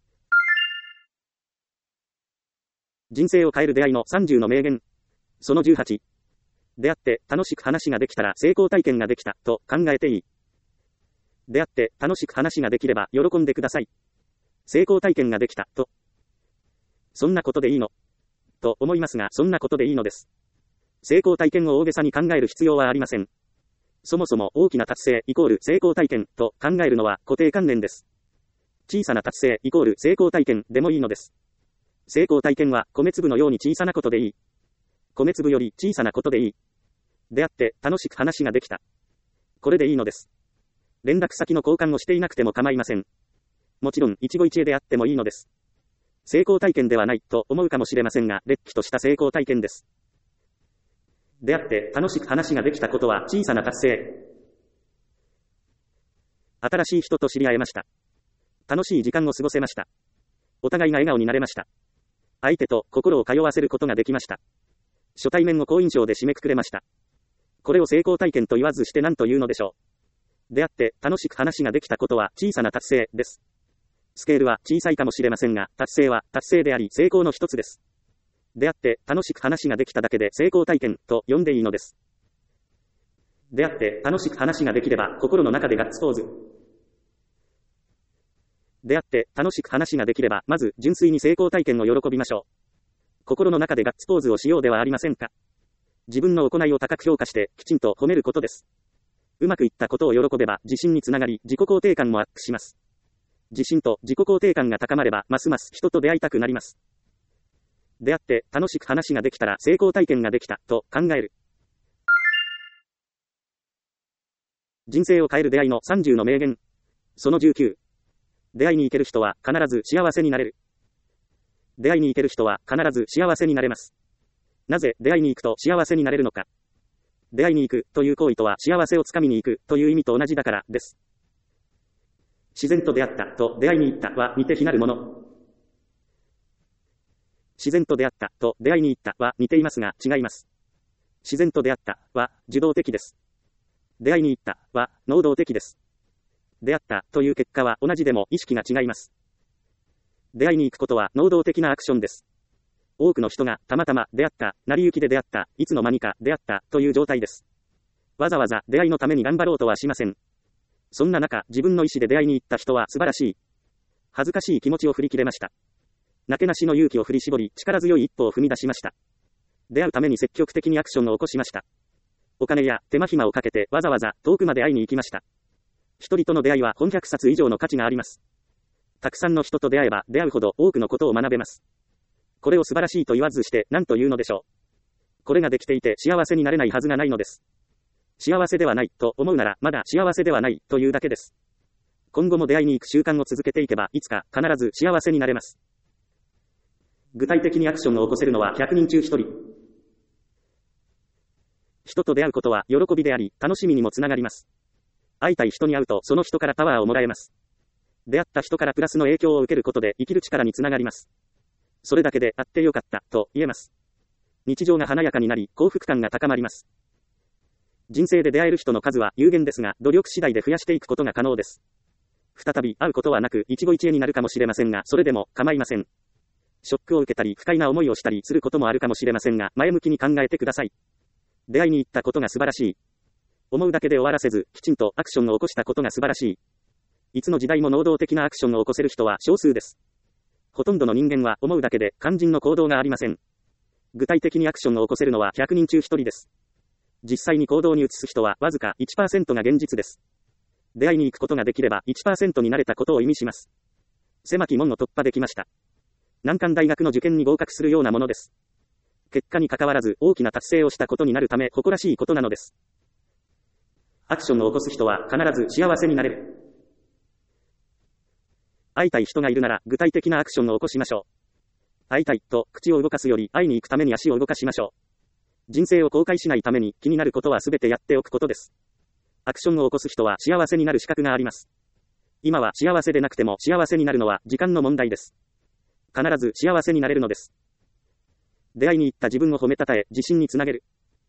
人生を変える出会いのさんじゅうの名言。そのじゅうはち。出会って楽しく話ができたら成功体験ができたと考えていい。出会って楽しく話ができれば喜んでください。成功体験ができたと。そんなことでいいのと思いますが、そんなことでいいのです。成功体験を大げさに考える必要はありません。そもそも大きな達成イコール成功体験と考えるのは固定観念です。小さな達成イコール成功体験でもいいのです。成功体験は米粒のように小さなことでいい。米粒より小さなことでいい。出会って楽しく話ができた。これでいいのです。連絡先の交換をしていなくても構いません。もちろん一期一会であってもいいのです。成功体験ではないと思うかもしれませんが、れっきとした成功体験です。出会って楽しく話ができたことは小さな達成。新しい人と知り合えました。楽しい時間を過ごせました。お互いが笑顔になれました。相手と心を通わせることができました。初対面を好印象で締めくくれました。これを成功体験と言わずして何と言うのでしょう。出会って楽しく話ができたことは小さな達成です。スケールは小さいかもしれませんが、達成は達成であり成功の一つです。出会って楽しく話ができただけで成功体験と呼んでいいのです。出会って楽しく話ができれば心の中でガッツポーズ。出会って楽しく話ができればまず純粋に成功体験を喜びましょう。心の中でガッツポーズをしようではありませんか。 自分の行いを高く評価して、きちんと褒めることです。うまくいったことを喜べば自信につながり、自己肯定感もアップします。自信と自己肯定感が高まれば、ますます人と出会いたくなります。出会って楽しく話ができたら成功体験ができたと考える。人生を変える出会いのさんじゅうの名言。そのじゅうきゅう。出会いに行ける人は必ず幸せになれる。出会いに行ける人は必ず幸せになれます。なぜ出会いに行くと幸せになれるのか。出会いに行くという行為とは幸せをつかみに行くという意味と同じだからです。自然と出会ったと出会いに行ったは似て非なるもの。自然と出会ったと出会いに行ったは似ていますが違います。自然と出会ったは受動的です。出会いに行ったは能動的です。出会ったという結果は同じでも意識が違います。出会いに行くことは能動的なアクションです。多くの人がたまたま出会った、成り行きで出会った、いつの間にか出会ったという状態です。わざわざ出会いのために頑張ろうとはしません。そんな中、自分の意思で出会いに行った人は素晴らしい。恥ずかしい気持ちを振り切れました。なけなしの勇気を振り絞り、力強い一歩を踏み出しました。出会うために積極的にアクションを起こしました。お金や手間暇をかけてわざわざ遠くまで会いに行きました。一人との出会いは本ひゃくさつ以上の価値があります。たくさんの人と出会えば出会うほど多くのことを学べます。これを素晴らしいと言わずして何と言うのでしょう。これができていて幸せになれないはずがないのです。幸せではないと思うならまだ幸せではないというだけです。今後も出会いに行く習慣を続けていけばいつか必ず幸せになれます。具体的にアクションを起こせるのはひゃくにん中ひとり。人と出会うことは喜びであり楽しみにもつながります。会いたい人に会うとその人からパワーをもらえます。出会った人からプラスの影響を受けることで生きる力につながります。それだけで会ってよかったと言えます。日常が華やかになり幸福感が高まります。人生で出会える人の数は有限ですが努力次第で増やしていくことが可能です。再び会うことはなく一期一会になるかもしれませんがそれでも構いません。ショックを受けたり不快な思いをしたりすることもあるかもしれませんが前向きに考えてください。出会いに行ったことが素晴らしい。思うだけで終わらせずきちんとアクションを起こしたことが素晴らしい。いつの時代も能動的なアクションを起こせる人は少数です。ほとんどの人間は思うだけで肝心の行動がありません。具体的にアクションを起こせるのはひゃくにん中ひとりです。実際に行動に移す人はわずか いちパーセント が現実です。出会いに行くことができれば いちパーセント になれたことを意味します。狭き門を突破できました。難関大学の受験に合格するようなものです。結果に関わらず大きな達成をしたことになるため誇らしいことなのです。アクションを起こす人は必ず幸せになれる。会いたい人がいるなら具体的なアクションを起こしましょう。会いたいと口を動かすより会いに行くために足を動かしましょう。人生を後悔しないために気になることはすべてやっておくことです。アクションを起こす人は幸せになる資格があります。今は幸せでなくても幸せになるのは時間の問題です。必ず幸せになれるのです。出会いに行った自分を褒めたたえ自信につなげる。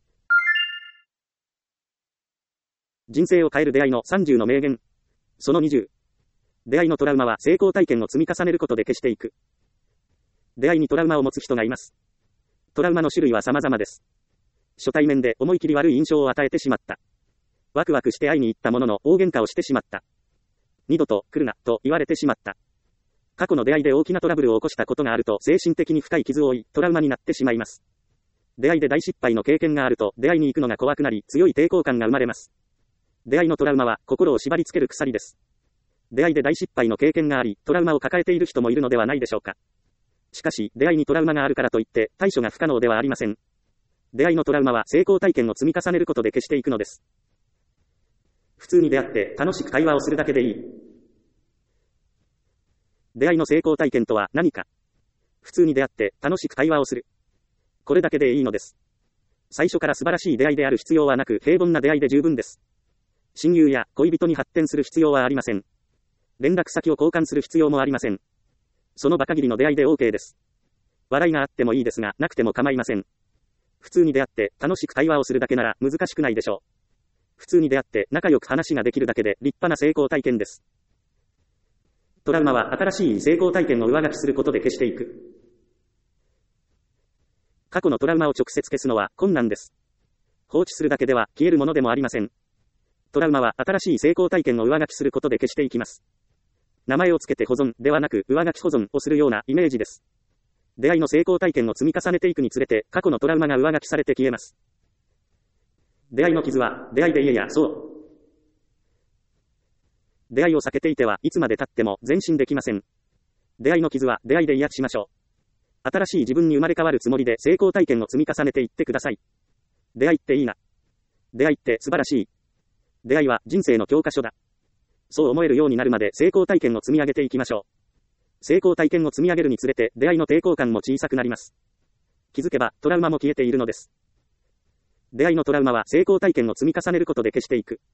人生を変える出会いのさんじゅうの名言。そのにじゅう。出会いのトラウマは成功体験を積み重ねることで消していく。出会いにトラウマを持つ人がいます。トラウマの種類は様々です。初対面で思い切り悪い印象を与えてしまった。ワクワクして会いに行ったものの大喧嘩をしてしまった。二度と来るなと言われてしまった。過去の出会いで大きなトラブルを起こしたことがあると精神的に深い傷を負いトラウマになってしまいます。出会いで大失敗の経験があると出会いに行くのが怖くなり強い抵抗感が生まれます。出会いのトラウマは心を縛り付ける鎖です。出会いで大失敗の経験があり、トラウマを抱えている人もいるのではないでしょうか。しかし、出会いにトラウマがあるからといって、対処が不可能ではありません。出会いのトラウマは成功体験を積み重ねることで消していくのです。普通に出会って楽しく会話をするだけでいい。出会いの成功体験とは何か。普通に出会って楽しく会話をする。これだけでいいのです。最初から素晴らしい出会いである必要はなく、平凡な出会いで十分です。親友や恋人に発展する必要はありません。連絡先を交換する必要もありません。その場限りの出会いで オーケー です。笑いがあってもいいですが、なくても構いません。普通に出会って楽しく会話をするだけなら難しくないでしょう。普通に出会って仲良く話ができるだけで立派な成功体験です。トラウマは新しい成功体験を上書きすることで消していく。過去のトラウマを直接消すのは困難です。放置するだけでは消えるものでもありません。トラウマは新しい成功体験を上書きすることで消していきます。名前をつけて保存ではなく上書き保存をするようなイメージです。出会いの成功体験を積み重ねていくにつれて過去のトラウマが上書きされて消えます。 出会いの傷は、出会いで言えや、そう。出会いを避けていてはいつまで経っても前進できません。出会いの傷は出会いで癒しましょう。新しい自分に生まれ変わるつもりで成功体験を積み重ねていってください。出会いっていいな。出会いって素晴らしい。出会いは人生の教科書だ。そう思えるようになるまで成功体験を積み上げていきましょう。成功体験を積み上げるにつれて出会いの抵抗感も小さくなります。気づけばトラウマも消えているのです。出会いのトラウマは成功体験を積み重ねることで消していく。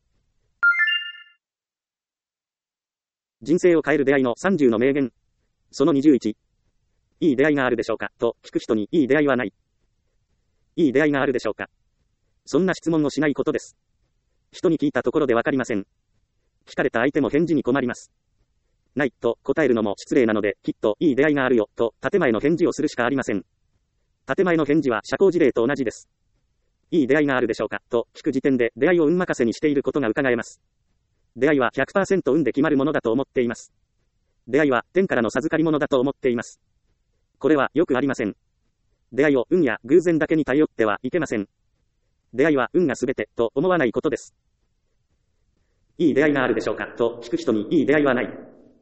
人生を変える出会いのさんじゅうの名言。そのにじゅういち。いい出会いがあるでしょうかと聞く人にいい出会いはない。いい出会いがあるでしょうか。そんな質問をしないことです。人に聞いたところでわかりません。聞かれた相手も返事に困ります。ないと答えるのも失礼なので、きっといい出会いがあるよと建前の返事をするしかありません。建前の返事は社交辞令と同じです。いい出会いがあるでしょうかと聞く時点で出会いを運任せにしていることが伺えます。出会いは ひゃくパーセント 運で決まるものだと思っています。出会いは天からの授かり物だと思っています。これはよくありません。出会いを運や偶然だけに頼ってはいけません。出会いは運がすべてと思わないことです。いい出会いがあるでしょうかと聞く人にいい出会いはない。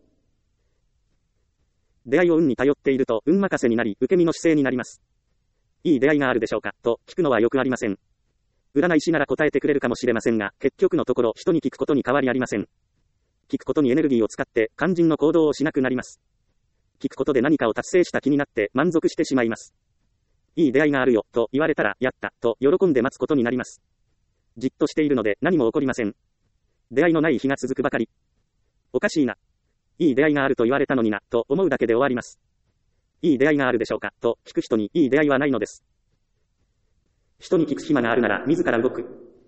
出会いを運に頼っていると運任せになり受け身の姿勢になります。いい出会いがあるでしょうかと聞くのはよくありません。占い師なら答えてくれるかもしれませんが、結局のところ人に聞くことに変わりありません。聞くことにエネルギーを使って肝心の行動をしなくなります。聞くことで何かを達成した気になって満足してしまいます。いい出会いがあるよと言われたらやったと喜んで待つことになります。じっとしているので何も起こりません。出会いのない日が続くばかり。おかしいな。いい出会いがあると言われたのになと思うだけで終わります。いい出会いがあるでしょうかと聞く人にいい出会いはないのです。人に聞く暇があるなら自ら動く。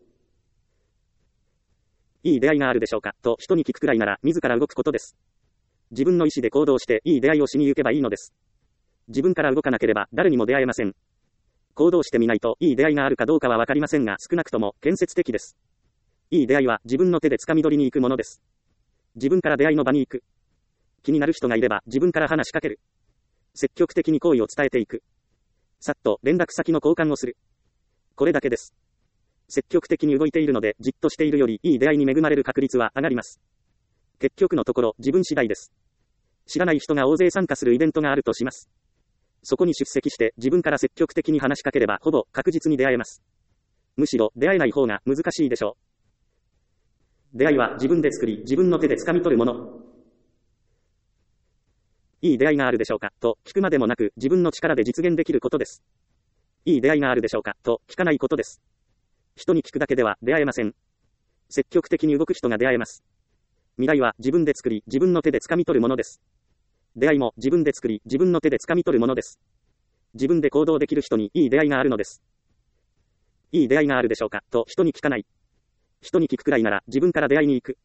いい出会いがあるでしょうかと人に聞くくらいなら自ら動くことです。自分の意思で行動していい出会いをしに行けばいいのです。自分から動かなければ誰にも出会えません。行動してみないといい出会いがあるかどうかはわかりませんが、少なくとも建設的です。いい出会いは自分の手で掴み取りに行くものです。自分から出会いの場に行く。気になる人がいれば自分から話しかける。積極的に好意を伝えていく。さっと連絡先の交換をする。これだけです。積極的に動いているので、じっとしているよりいい出会いに恵まれる確率は上がります。結局のところ自分次第です。知らない人が大勢参加するイベントがあるとします。そこに出席して自分から積極的に話しかければほぼ確実に出会えます。むしろ出会えない方が難しいでしょう。出会いは自分で作り、自分の手で掴み取るもの。いい出会いがあるでしょうかと聞くまでもなく自分の力で実現できることです。いい出会いがあるでしょうかと聞かないことです。人に聞くだけでは出会えません。積極的に動く人が出会えます。未来は自分で作り、自分の手で掴み取るものです。出会いも自分で作り、自分の手で掴み取るものです。自分で行動できる人にいい出会いがあるのです。いい出会いがあるでしょうかと人に聞かない。人に聞くくらいなら自分から出会いに行く。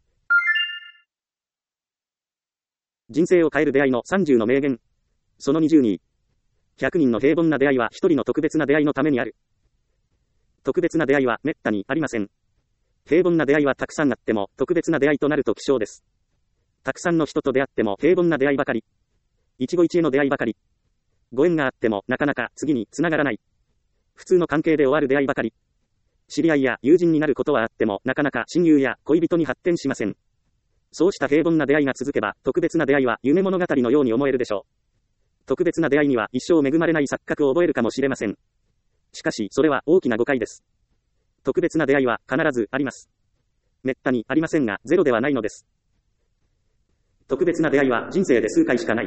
人生を変える出会いのさんじゅうの名言。そのにじゅうに。ひゃくにんの平凡な出会いはひとりの特別な出会いのためにある。特別な出会いは滅多にありません。平凡な出会いはたくさんあっても特別な出会いとなると希少です。たくさんの人と出会っても平凡な出会いばかり。一期一会の出会いばかり。ご縁があってもなかなか次に繋がらない。普通の関係で終わる出会いばかり。知り合いや友人になることはあってもなかなか親友や恋人に発展しません。そうした平凡な出会いが続けば特別な出会いは夢物語のように思えるでしょう。特別な出会いには一生恵まれない錯覚を覚えるかもしれません。しかしそれは大きな誤解です。特別な出会いは必ずあります。滅多にありませんがゼロではないのです。特別な出会いは人生で数回しかない。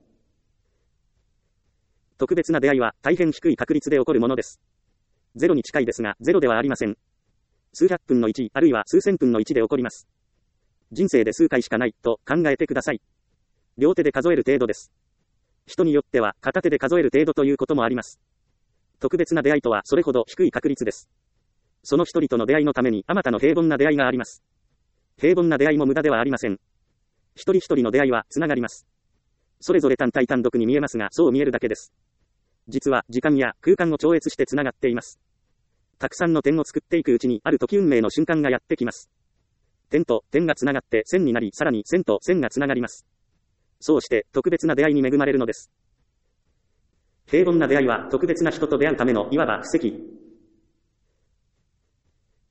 特別な出会いは大変低い確率で起こるものです。ゼロに近いですがゼロではありません。数百分のいちあるいは数千分のいちで起こります。人生で数回しかないと考えてください。両手で数える程度です。人によっては片手で数える程度ということもあります。特別な出会いとはそれほど低い確率です。その一人との出会いのためにあまたの平凡な出会いがあります。平凡な出会いも無駄ではありません。一人一人の出会いはつながります。それぞれ単体単独に見えますがそう見えるだけです。実は時間や空間を超越してつながっています。たくさんの点を作っていくうちにある時運命の瞬間がやってきます。点と点がつながって線になり、さらに線と線がつながります。そうして特別な出会いに恵まれるのです。平凡な出会いは特別な人と出会うためのいわば布石。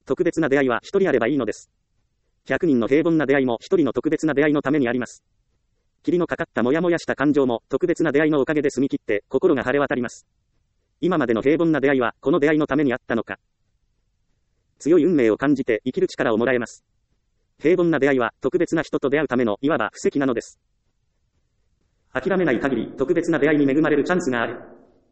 特別な出会いは一人あればいいのです。ひゃくにんの平凡な出会いも一人の特別な出会いのためにあります。霧のかかったもやもやした感情も特別な出会いのおかげで澄み切って心が晴れ渡ります。今までの平凡な出会いはこの出会いのためにあったのか。強い運命を感じて生きる力をもらえます。平凡な出会いは特別な人と出会うためのいわば布石なのです。諦めない限り特別な出会いに恵まれるチャンスがある。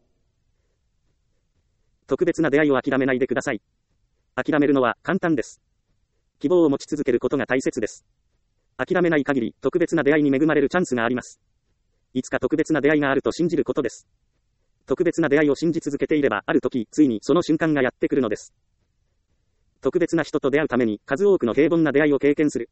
特別な出会いを諦めないでください。諦めるのは簡単です。希望を持ち続けることが大切です。諦めない限り特別な出会いに恵まれるチャンスがあります。いつか特別な出会いがあると信じることです。特別な出会いを信じ続けていれば、ある時、ついにその瞬間がやってくるのです。特別な人と出会うために数多くの平凡な出会いを経験する。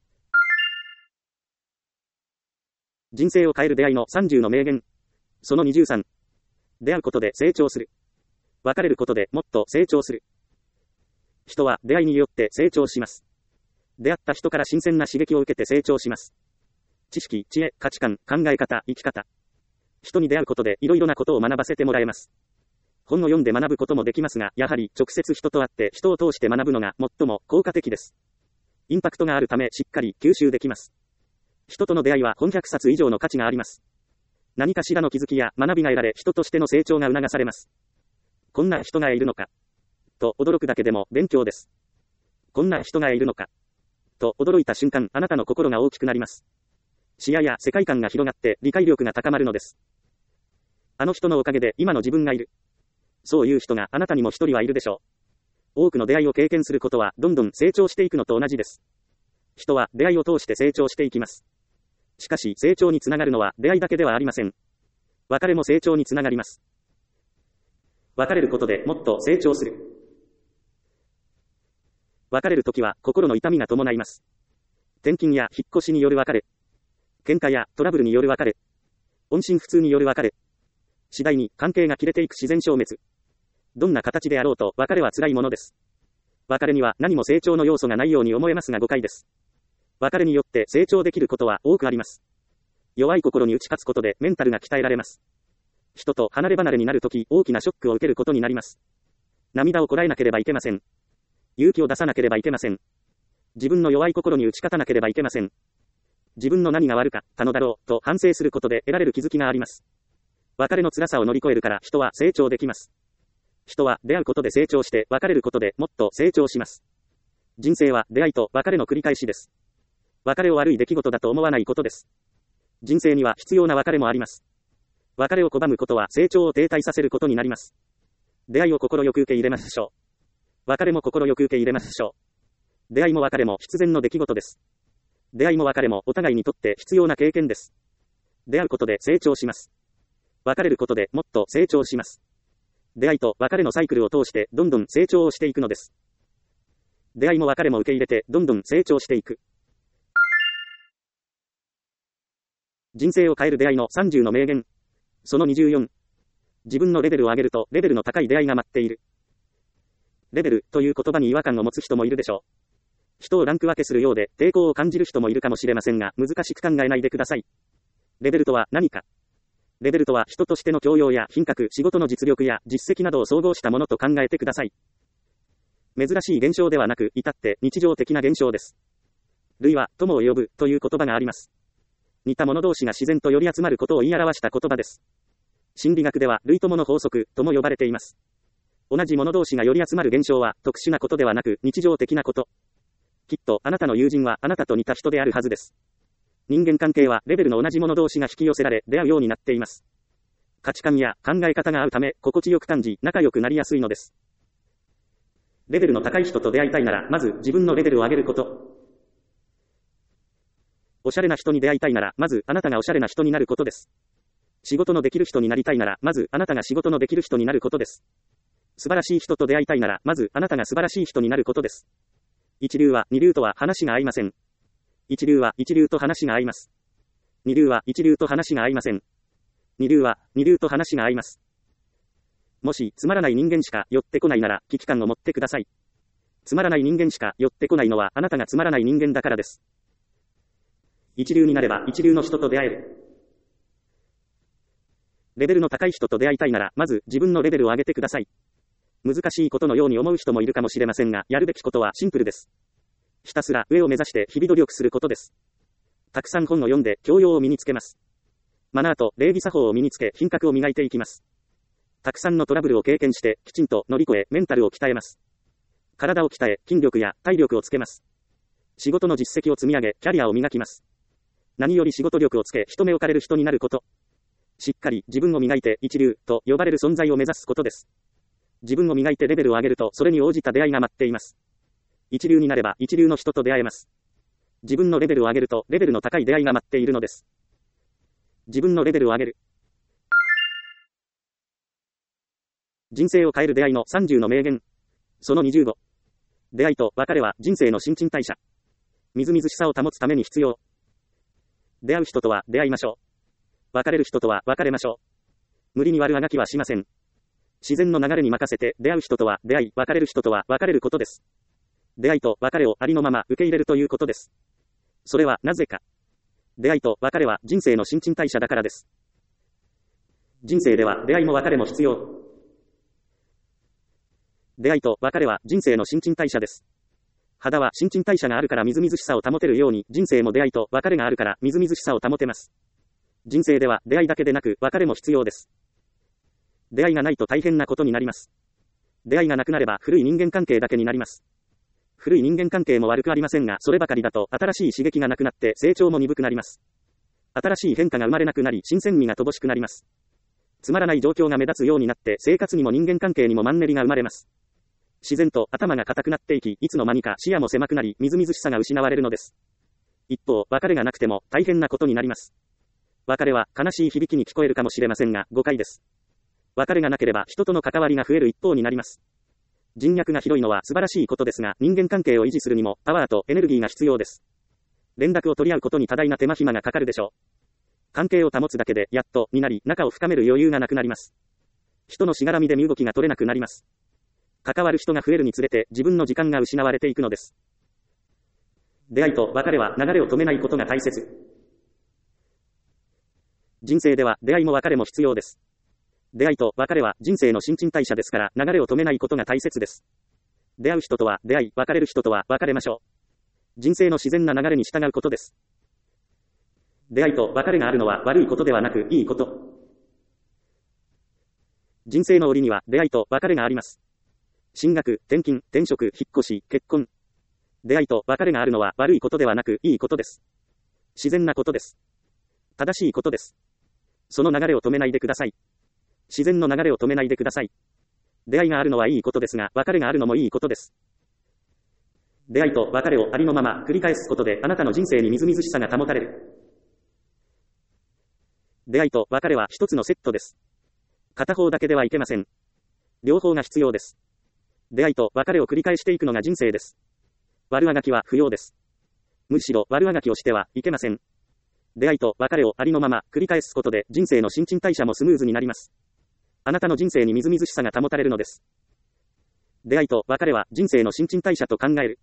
人生を変える出会いのさんじゅうの名言。そのにじゅうさん。出会うことで成長する。別れることでもっと成長する。人は出会いによって成長します。出会った人から新鮮な刺激を受けて成長します。知識、知恵、価値観、考え方、生き方。人に出会うことでいろいろなことを学ばせてもらえます。本を読んで学ぶこともできますが、やはり直接人と会って人を通して学ぶのが最も効果的です。インパクトがあるためしっかり吸収できます。人との出会いは本ひゃくさつ以上の価値があります。何かしらの気づきや学びが得られ、人としての成長が促されます。こんな人がいるのか。と驚くだけでも勉強です。こんな人がいるのか。と驚いた瞬間、あなたの心が大きくなります。視野や世界観が広がって理解力が高まるのです。あの人のおかげで今の自分がいる。そういう人があなたにも一人はいるでしょう。多くの出会いを経験することはどんどん成長していくのと同じです。人は出会いを通して成長していきます。しかし成長につながるのは出会いだけではありません。別れも成長につながります。別れることでもっと成長する。別れるときは心の痛みが伴います。転勤や引っ越しによる別れ。喧嘩やトラブルによる別れ。音信不通による別れ。次第に関係が切れていく自然消滅。どんな形であろうと別れは辛いものです。別れには何も成長の要素がないように思えますが誤解です。別れによって成長できることは多くあります。弱い心に打ち勝つことでメンタルが鍛えられます。人と離れ離れになるとき大きなショックを受けることになります。涙をこらえなければいけません。勇気を出さなければいけません。自分の弱い心に打ち勝たなければいけません。自分の何が悪かったのだろうと反省することで得られる気づきがあります。別れの辛さを乗り越えるから人は成長できます。人は出会うことで成長して別れることでもっと成長します。人生は出会いと別れの繰り返しです。別れを悪い出来事だと思わないことです。人生には必要な別れもあります。別れを拒むことは成長を停滞させることになります。出会いを心よく受け入れましょう。別れも心よく受け入れましょう。出会いも別れも必然の出来事です。出会いも別れもお互いにとって必要な経験です。出会うことで成長します。別れることでもっと成長します。出会いと別れのサイクルを通してどんどん成長をしていくのです。出会いも別れも受け入れてどんどん成長していく。人生を変える出会いのさんじゅうの名言。そのにじゅうよん。自分のレベルを上げるとレベルの高い出会いが待っている。レベルという言葉に違和感を持つ人もいるでしょう。人をランク分けするようで抵抗を感じる人もいるかもしれませんが、難しく考えないでください。レベルとは何か。レベルとは人としての教養や品格、仕事の実力や実績などを総合したものと考えてください。珍しい現象ではなく、至って日常的な現象です。類は友を呼ぶという言葉があります。似た者同士が自然と寄り集まることを言い表した言葉です。心理学では類友の法則とも呼ばれています。同じ者同士が寄り集まる現象は特殊なことではなく日常的なこと。きっとあなたの友人はあなたと似た人であるはずです。人間関係はレベルの同じ者同士が引き寄せられ出会うようになっています。価値観や考え方が合うため心地よく感じ仲良くなりやすいのです。レベルの高い人と出会いたいならまず自分のレベルを上げること。おしゃれな人に出会いたいならまずあなたがおしゃれな人になることです。仕事のできる人になりたいならまずあなたが仕事のできる人になることです。素晴らしい人と出会いたいならまずあなたが素晴らしい人になることです。一流は二流とは話が合いません。一流は一流と話が合います。二流は一流と話が合いません。二流は二流と話が合います。もしつまらない人間しか寄ってこないなら危機感を持ってください。つまらない人間しか寄ってこないのはあなたがつまらない人間だからです。一流になれば一流の人と出会える。レベルの高い人と出会いたいならまず自分のレベルを上げてください。 難しいことのように思う人もいるかもしれませんが、やるべきことはシンプルです。ひたすら上を目指して日々努力することです。たくさん本を読んで教養を身につけます。マナーと礼儀作法を身につけ品格を磨いていきます。たくさんのトラブルを経験してきちんと乗り越えメンタルを鍛えます。体を鍛え筋力や体力をつけます。仕事の実績を積み上げキャリアを磨きます。何より仕事力をつけ人目を置かれる人になること。しっかり自分を磨いて一流と呼ばれる存在を目指すことです。自分を磨いてレベルを上げるとそれに応じた出会いが待っています。一流になれば一流の人と出会えます。自分のレベルを上げるとレベルの高い出会いが待っているのです。自分のレベルを上げる。人生を変える出会いのさんじゅうの名言。そのにじゅうご。出会いと別れは人生の新陳代謝。みずみずしさを保つために必要。出会う人とは出会いましょう。別れる人とは別れましょう。無理に悪あがきはしません。自然の流れに任せて出会う人とは出会い、別れる人とは別れることです。出会いと別れをありのまま受け入れるということです。それはなぜか。出会いと別れは人生の新陳代謝だからです。人生では出会いも別れも必要。出会いと別れは人生の新陳代謝です。肌は新陳代謝があるからみずみずしさを保てるように、人生も出会いと別れがあるからみずみずしさを保てます。人生では出会いだけでなく別れも必要です。出会いがないと大変なことになります。出会いがなくなれば古い人間関係だけになります。古い人間関係も悪くありませんが、そればかりだと新しい刺激がなくなって成長も鈍くなります。新しい変化が生まれなくなり、新鮮味が乏しくなります。つまらない状況が目立つようになって、生活にも人間関係にもマンネリが生まれます。自然と頭が硬くなっていき、いつの間にか視野も狭くなり、みずみずしさが失われるのです。一方、別れがなくても大変なことになります。別れは悲しい響きに聞こえるかもしれませんが、誤解です。別れがなければ人との関わりが増える一方になります。人脈が広いのは素晴らしいことですが、人間関係を維持するにもパワーとエネルギーが必要です。連絡を取り合うことに多大な手間暇がかかるでしょう。関係を保つだけでやっとになり、仲を深める余裕がなくなります。人のしがらみで身動きが取れなくなります。関わる人が増えるにつれて自分の時間が失われていくのです。出会いと別れは流れを止めないことが大切。人生では出会いも別れも必要です。出会いと別れは人生の新陳代謝ですから、流れを止めないことが大切です。出会う人とは出会い、別れる人とは別れましょう。人生の自然な流れに従うことです。出会いと別れがあるのは悪いことではなくいいこと。人生の折には出会いと別れがあります。進学、転勤、転職、引っ越し、結婚。出会いと別れがあるのは悪いことではなくいいことです。自然なことです。正しいことです。その流れを止めないでください。自然の流れを止めないでください。出会いがあるのはいいことですが、別れがあるのもいいことです。出会いと別れをありのまま繰り返すことで、あなたの人生にみずみずしさが保たれる。出会いと別れは一つのセットです。片方だけではいけません。両方が必要です。出会いと別れを繰り返していくのが人生です。悪あがきは不要です。むしろ悪あがきをしてはいけません。出会いと別れをありのまま繰り返すことで、人生の新陳代謝もスムーズになります。あなたの人生にみずみずしさが保たれるのです。出会いと別れは人生の新陳代謝と考える。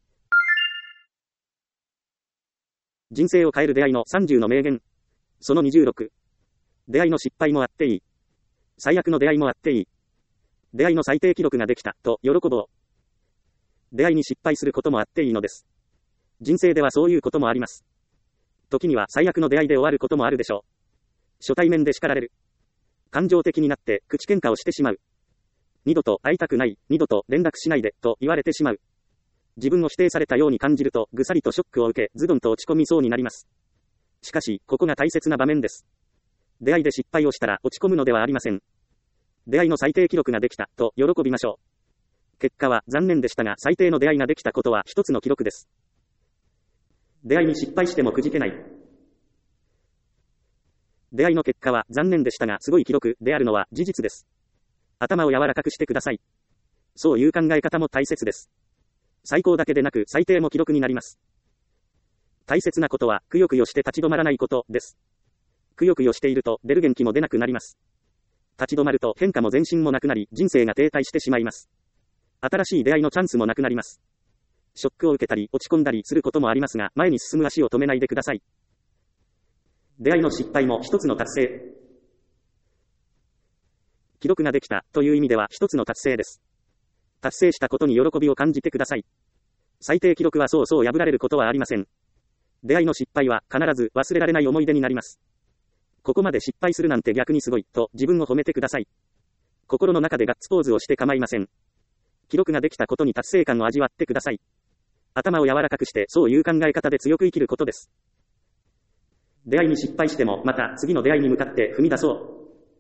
人生を変える出会いのさんじゅうの名言。そのにじゅうろく。出会いの失敗もあっていい。最悪の出会いもあっていい。出会いの最低記録ができた、と喜ぼう。出会いに失敗することもあっていいのです。人生ではそういうこともあります。時には最悪の出会いで終わることもあるでしょう。初対面で叱られる。感情的になって口喧嘩をしてしまう。二度と会いたくない、二度と連絡しないで、と言われてしまう。自分を否定されたように感じると、ぐさりとショックを受け、ズドンと落ち込みそうになります。しかし、ここが大切な場面です。出会いで失敗をしたら落ち込むのではありません。出会いの最低記録ができた、と喜びましょう。結果は残念でしたが、最低の出会いができたことは一つの記録です。出会いに失敗してもくじけない。出会いの結果は残念でしたが、すごい記録であるのは事実です。頭を柔らかくしてください。そういう考え方も大切です。最高だけでなく最低も記録になります。大切なことは、くよくよして立ち止まらないことです。くよくよしていると出る元気も出なくなります。立ち止まると変化も前進もなくなり、人生が停滞してしまいます。新しい出会いのチャンスもなくなります。ショックを受けたり落ち込んだりすることもありますが、前に進む足を止めないでください。出会いの失敗も一つの達成。記録ができたという意味では一つの達成です。 達成したことに喜びを感じてください。最低記録はそうそう破られることはありません。出会いの失敗は必ず忘れられない思い出になります。ここまで失敗するなんて逆にすごいと自分を褒めてください。心の中でガッツポーズをして構いません。記録ができたことに達成感を味わってください。頭を柔らかくしてそういう考え方で強く生きることです。出会いに失敗してもまた次の出会いに向かって踏み出そう。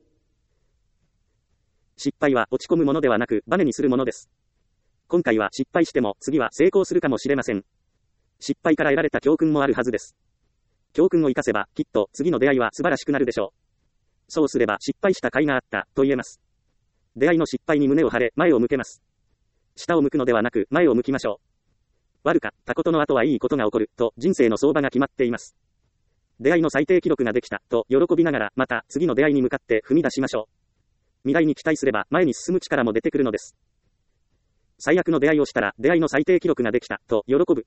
失敗は落ち込むものではなくバネにするものです。今回は失敗しても次は成功するかもしれません。失敗から得られた教訓もあるはずです。教訓を生かせばきっと次の出会いは素晴らしくなるでしょう。そうすれば失敗した甲斐があったと言えます。出会いの失敗に胸を張れ前を向けます。下を向くのではなく前を向きましょう。悪かったことの後はいいことが起こると人生の相場が決まっています。出会いの最低記録ができたと喜びながらまた次の出会いに向かって踏み出しましょう。未来に期待すれば前に進む力も出てくるのです。最悪の出会いをしたら出会いの最低記録ができたと喜ぶ。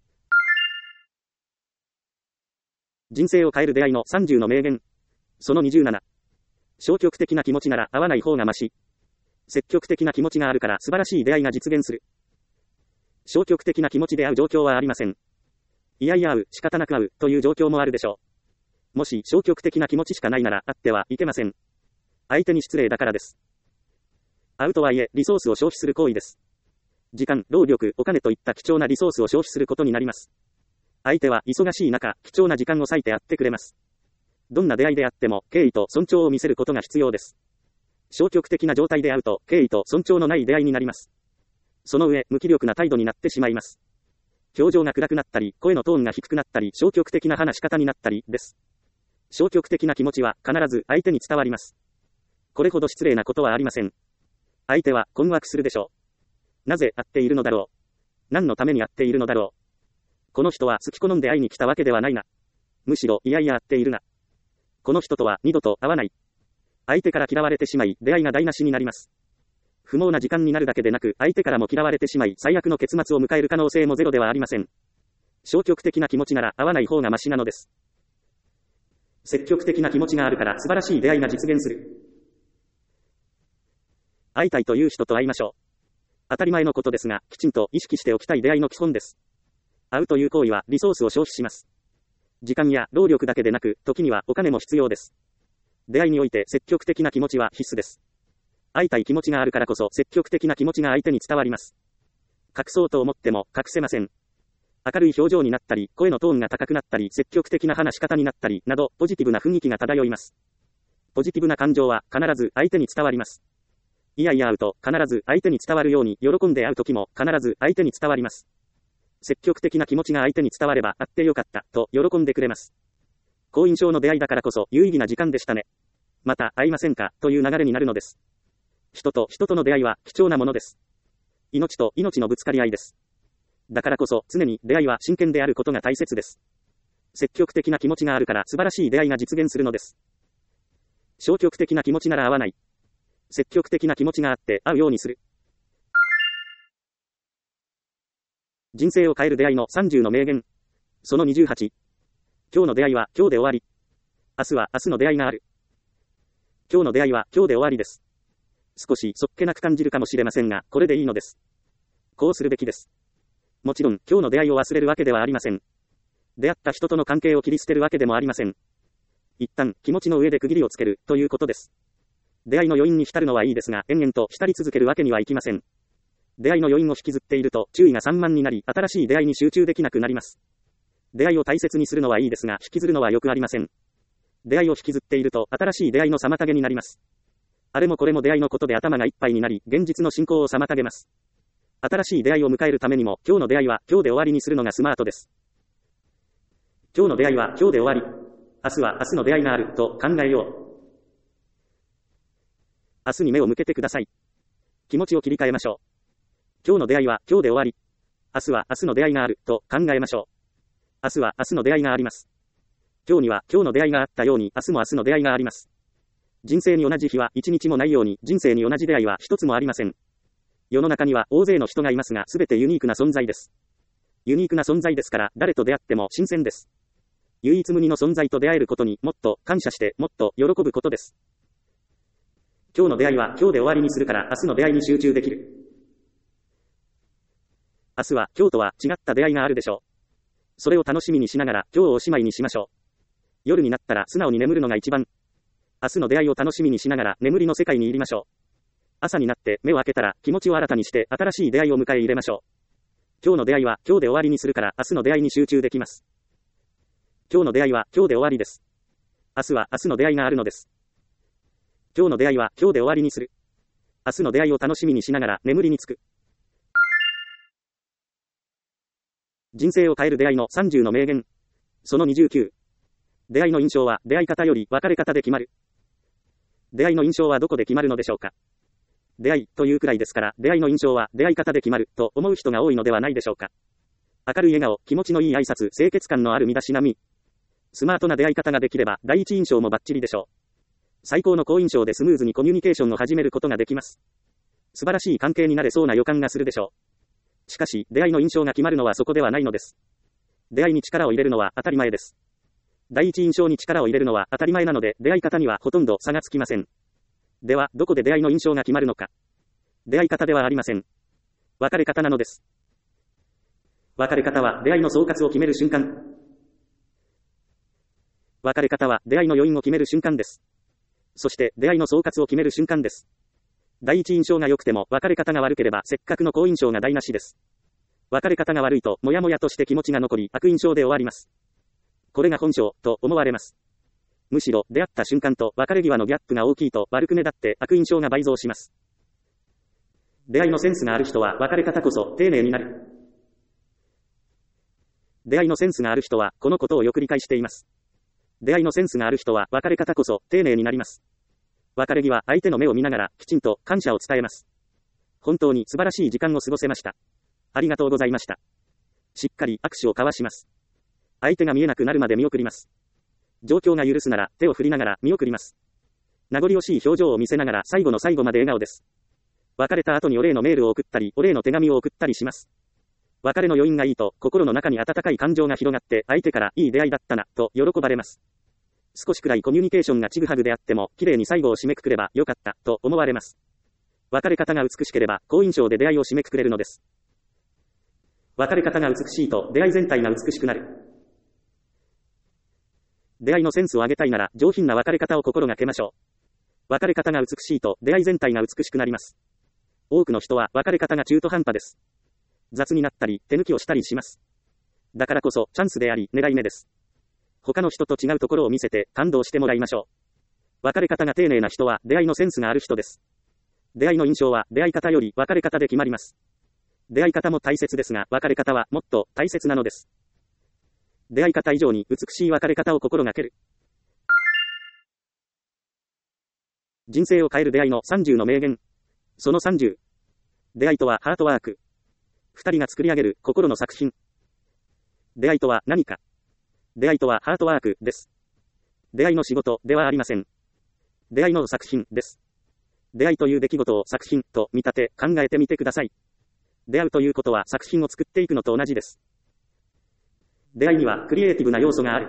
人生を変える出会いのさんじゅうの名言。そのにじゅうなな。消極的な気持ちなら会わない方がまし。積極的な気持ちがあるから素晴らしい出会いが実現する。消極的な気持ちで会う状況はありません。いやいや会う、仕方なく会うという状況もあるでしょう。もし消極的な気持ちしかないなら会ってはいけません。相手に失礼だからです。会うとはいえリソースを消費する行為です。時間、労力、お金といった貴重なリソースを消費することになります。相手は忙しい中、貴重な時間を割いて会ってくれます。どんな出会いであっても敬意と尊重を見せることが必要です。消極的な状態で会うと敬意と尊重のない出会いになります。その上、無気力な態度になってしまいます。表情が暗くなったり、声のトーンが低くなったり、消極的な話し方になったりです。消極的な気持ちは必ず相手に伝わります。これほど失礼なことはありません。相手は困惑するでしょう。なぜ会っているのだろう。何のために会っているのだろう。この人は好き好んで会いに来たわけではないな。むしろいやいや会っているな。この人とは二度と会わない。相手から嫌われてしまい、出会いが台無しになります。不毛な時間になるだけでなく、相手からも嫌われてしまい、最悪の結末を迎える可能性もゼロではありません。消極的な気持ちなら会わない方がマシなのです。積極的な気持ちがあるから素晴らしい出会いが実現する。会いたいという人と会いましょう。当たり前のことですが、きちんと意識しておきたい出会いの基本です。会うという行為はリソースを消費します。時間や労力だけでなく、時にはお金も必要です。出会いにおいて積極的な気持ちは必須です。会いたい気持ちがあるからこそ積極的な気持ちが相手に伝わります。隠そうと思っても隠せません。明るい表情になったり、声のトーンが高くなったり、積極的な話し方になったり、など、ポジティブな雰囲気が漂います。ポジティブな感情は必ず相手に伝わります。いやいや会うと必ず相手に伝わるように、喜んで会う時も必ず相手に伝わります。積極的な気持ちが相手に伝われば、会ってよかったと喜んでくれます。好印象の出会いだからこそ有意義な時間でしたね。また会いませんかという流れになるのです。人と人との出会いは貴重なものです。命と命のぶつかり合いです。だからこそ常に出会いは真剣であることが大切です。積極的な気持ちがあるから素晴らしい出会いが実現するのです。消極的な気持ちなら会わない。積極的な気持ちがあって会うようにする。人生を変える出会いのさんじゅうの名言。そのにじゅうはち。今日の出会いは今日で終わり。明日は明日の出会いがある。今日の出会いは今日で終わりです。少しそっけなく感じるかもしれませんが、これでいいのです。こうするべきです。もちろん今日の出会いを忘れるわけではありません。出会った人との関係を切り捨てるわけでもありません。一旦気持ちの上で区切りをつけるということです。出会いの余韻に浸るのはいいですが、延々と浸り続けるわけにはいきません。出会いの余韻を引きずっていると注意が散漫になり、新しい出会いに集中できなくなります。出会いを大切にするのはいいですが、引きずるのはよくありません。出会いを引きずっていると新しい出会いの妨げになります。あれもこれも出会いのことで頭がいっぱいになり、現実の進行を妨げます。新しい出会いを迎えるためにも、今日の出会いは今日で終わりにするのがスマートです。今日の出会いは今日で終わり。明日は明日の出会いがあると考えよう。明日に目を向けてください。気持ちを切り替えましょう。今日の出会いは今日で終わり。明日は明日の出会いがあると考えましょう。明日は明日の出会いがあります。今日には今日の出会いがあったように、明日も明日の出会いがあります。人生に同じ日は一日もないように、人生に同じ出会いは一つもありません。世の中には大勢の人がいますが、すべてユニークな存在です。ユニークな存在ですから、誰と出会っても新鮮です。唯一無二の存在と出会えることにもっと感謝して、もっと喜ぶことです。今日の出会いは今日で終わりにするから、明日の出会いに集中できる。 明日は今日とは違った出会いがあるでしょう。それを楽しみにしながら今日をおしまいにしましょう。夜になったら素直に眠るのが一番。明日の出会いを楽しみにしながら眠りの世界に入りましょう。朝になって目を開けたら気持ちを新たにして新しい出会いを迎え入れましょう。今日の出会いは今日で終わりにするから明日の出会いに集中できます。今日の出会いは今日で終わりです。明日は明日の出会いがあるのです。今日の出会いは今日で終わりにする。明日の出会いを楽しみにしながら眠りにつく。人生を変える出会いのさんじゅうの名言。そのにじゅうきゅう。出会いの印象は出会い方より別れ方で決まる。出会いの印象はどこで決まるのでしょうか。出会いというくらいですから、出会いの印象は出会い方で決まると思う人が多いのではないでしょうか。明るい笑顔、気持ちのいい挨拶、清潔感のある身だしなみ。スマートな出会い方ができれば、第一印象もバッチリでしょう。最高の好印象でスムーズにコミュニケーションを始めることができます。素晴らしい関係になれそうな予感がするでしょう。しかし、出会いの印象が決まるのはそこではないのです。出会いに力を入れるのは当たり前です。第一印象に力を入れるのは当たり前なので、出会い方にはほとんど差がつきません。では、どこで出会いの印象が決まるのか。出会い方ではありません。別れ方なのです。別れ方は出会いの総括を決める瞬間。別れ方は出会いの余韻を決める瞬間です。そして出会いの総括を決める瞬間です。第一印象が良くても別れ方が悪ければせっかくの好印象が台無しです。別れ方が悪いともやもやとして気持ちが残り悪印象で終わります。これが本性と思われます。むしろ出会った瞬間と別れ際のギャップが大きいと悪く目立って悪印象が倍増します。出会いのセンスがある人は別れ方こそ丁寧になる。出会いのセンスがある人はこのことをよく理解しています。出会いのセンスがある人は別れ方こそ丁寧になります。別れ際相手の目を見ながらきちんと感謝を伝えます。本当に素晴らしい時間を過ごせました。ありがとうございました。しっかり握手を交わします。相手が見えなくなるまで見送ります。状況が許すなら手を振りながら見送ります。名残惜しい表情を見せながら最後の最後まで笑顔です。別れた後にお礼のメールを送ったりお礼の手紙を送ったりします。別れの余韻がいいと心の中に温かい感情が広がって相手からいい出会いだったなと喜ばれます。少しくらいコミュニケーションがちぐはぐであっても綺麗に最後を締めくくればよかったと思われます。別れ方が美しければ好印象で出会いを締めくくれるのです。別れ方が美しいと出会い全体が美しくなる。出会いのセンスを上げたいなら上品な別れ方を心がけましょう。別れ方が美しいと出会い全体が美しくなります。多くの人は別れ方が中途半端です。雑になったり手抜きをしたりします。だからこそチャンスであり狙い目です。他の人と違うところを見せて感動してもらいましょう。別れ方が丁寧な人は出会いのセンスがある人です。出会いの印象は出会い方より別れ方で決まります。出会い方も大切ですが別れ方はもっと大切なのです。出会い方以上に美しい別れ方を心がける。人生を変える出会いのさんじゅうの名言。そのさんじゅう。出会いとはハートワーク。二人が作り上げる心の作品。出会いとは何か。出会いとはハートワークです。出会いの仕事ではありません。出会いの作品です。出会いという出来事を作品と見立て考えてみてください。出会うということは作品を作っていくのと同じです。出会いにはクリエイティブな要素がある。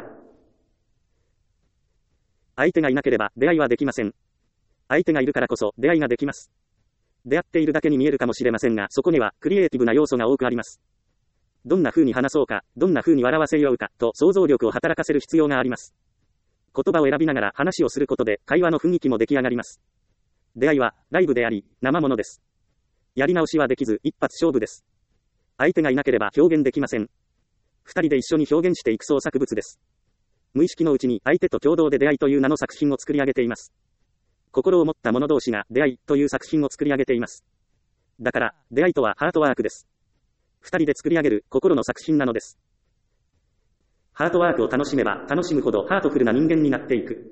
相手がいなければ出会いはできません。相手がいるからこそ出会いができます。出会っているだけに見えるかもしれませんが、そこにはクリエイティブな要素が多くあります。どんな風に話そうか、どんな風に笑わせようかと想像力を働かせる必要があります。言葉を選びながら話をすることで会話の雰囲気も出来上がります。出会いはライブであり、生ものです。やり直しはできず一発勝負です。相手がいなければ表現できません。二人で一緒に表現していく創作物です。無意識のうちに相手と共同で出会いという名の作品を作り上げています。心を持った者同士が出会いという作品を作り上げています。だから、出会いとはハートワークです。二人で作り上げる心の作品なのです。ハートワークを楽しめば楽しむほどハートフルな人間になっていく。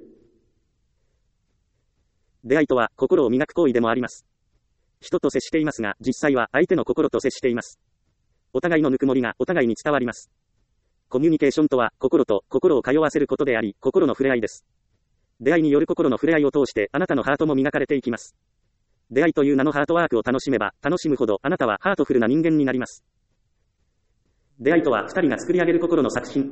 出会いとは心を磨く行為でもあります。人と接していますが、実際は相手の心と接しています。お互いのぬくもりがお互いに伝わります。コミュニケーションとは心と心を通わせることであり、心の触れ合いです。出会いによる心の触れ合いを通してあなたのハートも磨かれていきます。出会いという名のハートワークを楽しめば楽しむほどあなたはハートフルな人間になります。出会いとは二人が作り上げる心の作品。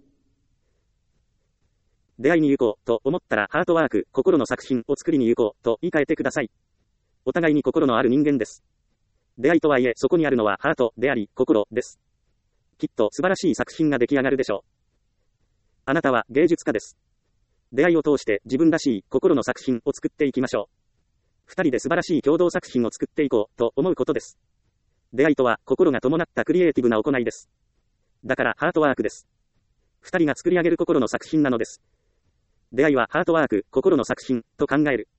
出会いに行こうと思ったらハートワーク、心の作品を作りに行こうと言い換えてください。お互いに心のある人間です。 出会いとはいえ、そこにあるのはハートであり、心です。きっと素晴らしい作品が出来上がるでしょう。あなたは芸術家です。出会いを通して自分らしい心の作品を作っていきましょう。二人で素晴らしい共同作品を作っていこうと思うことです。出会いとは心が伴ったクリエイティブな行いです。だからハートワークです。二人が作り上げる心の作品なのです。出会いはハートワーク、心の作品と考える。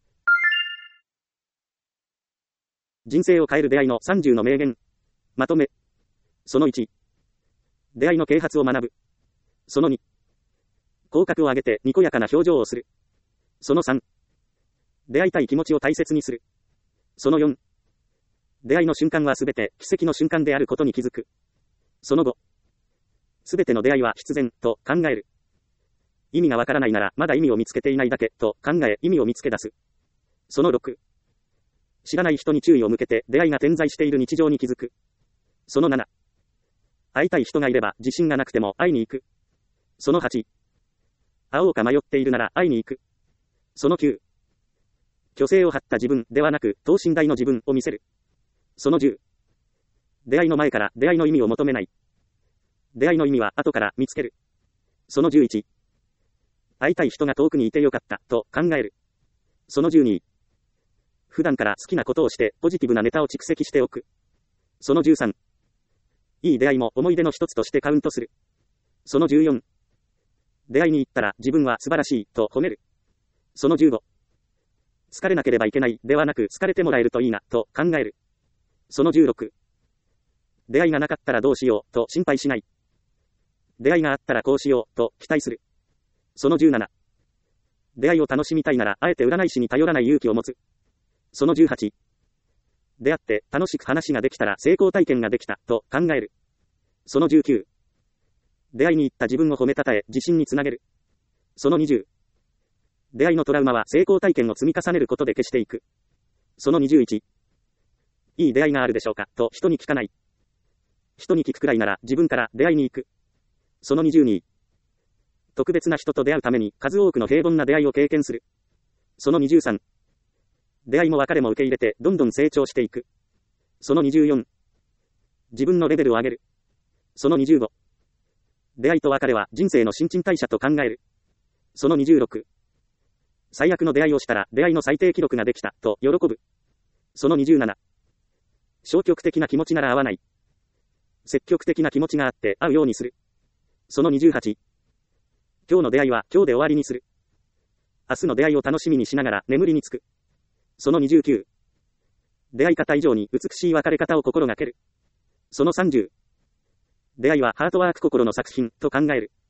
人生を変える出会いのさんじゅうの名言。まとめ。そのいち。出会いの啓発を学ぶ。そのに。口角を上げてにこやかな表情をする。そのさん。出会いたい気持ちを大切にする。そのよん。出会いの瞬間はすべて奇跡の瞬間であることに気づく。そのご。すべての出会いは必然と考える。意味がわからないならまだ意味を見つけていないだけと考え意味を見つけ出す。そのろく。知らない人に注意を向けて出会いが点在している日常に気づく。そのなな。会いたい人がいれば自信がなくても会いに行く。そのはち。会おうか迷っているなら会いに行く。そのきゅう。虚勢を張った自分ではなく等身大の自分を見せる。そのじゅう。出会いの前から出会いの意味を求めない。出会いの意味は後から見つける。そのじゅういち。会いたい人が遠くにいてよかったと考える。そのじゅうに。普段から好きなことをしてポジティブなネタを蓄積しておく。そのじゅうさん。いい出会いも思い出の一つとしてカウントする。そのじゅうよん。出会いに行ったら自分は素晴らしいと褒める。そのじゅうご。疲れなければいけないではなく疲れてもらえるといいなと考える。そのじゅうろく。出会いがなかったらどうしようと心配しない。出会いがあったらこうしようと期待する。そのじゅうなな。出会いを楽しみたいならあえて占い師に頼らない勇気を持つ。そのじゅうはち。出会って楽しく話ができたら成功体験ができたと考える。そのじゅうきゅう。出会いに行った自分を褒めたたえ自信につなげる。そのにじゅう。出会いのトラウマは成功体験を積み重ねることで消していく。そのにじゅういち。いい出会いがあるでしょうかと人に聞かない。人に聞くくらいなら自分から出会いに行く。そのにじゅうに。特別な人と出会うために数多くの平凡な出会いを経験する。そのにじゅうさん。出会いも別れも受け入れてどんどん成長していく。そのにじゅうよん。自分のレベルを上げる。そのにじゅうご。出会いと別れは人生の新陳代謝と考える。そのにじゅうろく。最悪の出会いをしたら出会いの最低記録ができたと喜ぶ。そのにじゅうなな。消極的な気持ちなら会わない。積極的な気持ちがあって会うようにする。そのにじゅうはち。今日の出会いは今日で終わりにする。明日の出会いを楽しみにしながら眠りにつく。そのにじゅうきゅう。出会い方以上に美しい別れ方を心がける。そのさんじゅう。出会いはハートワーク心の作品と考える。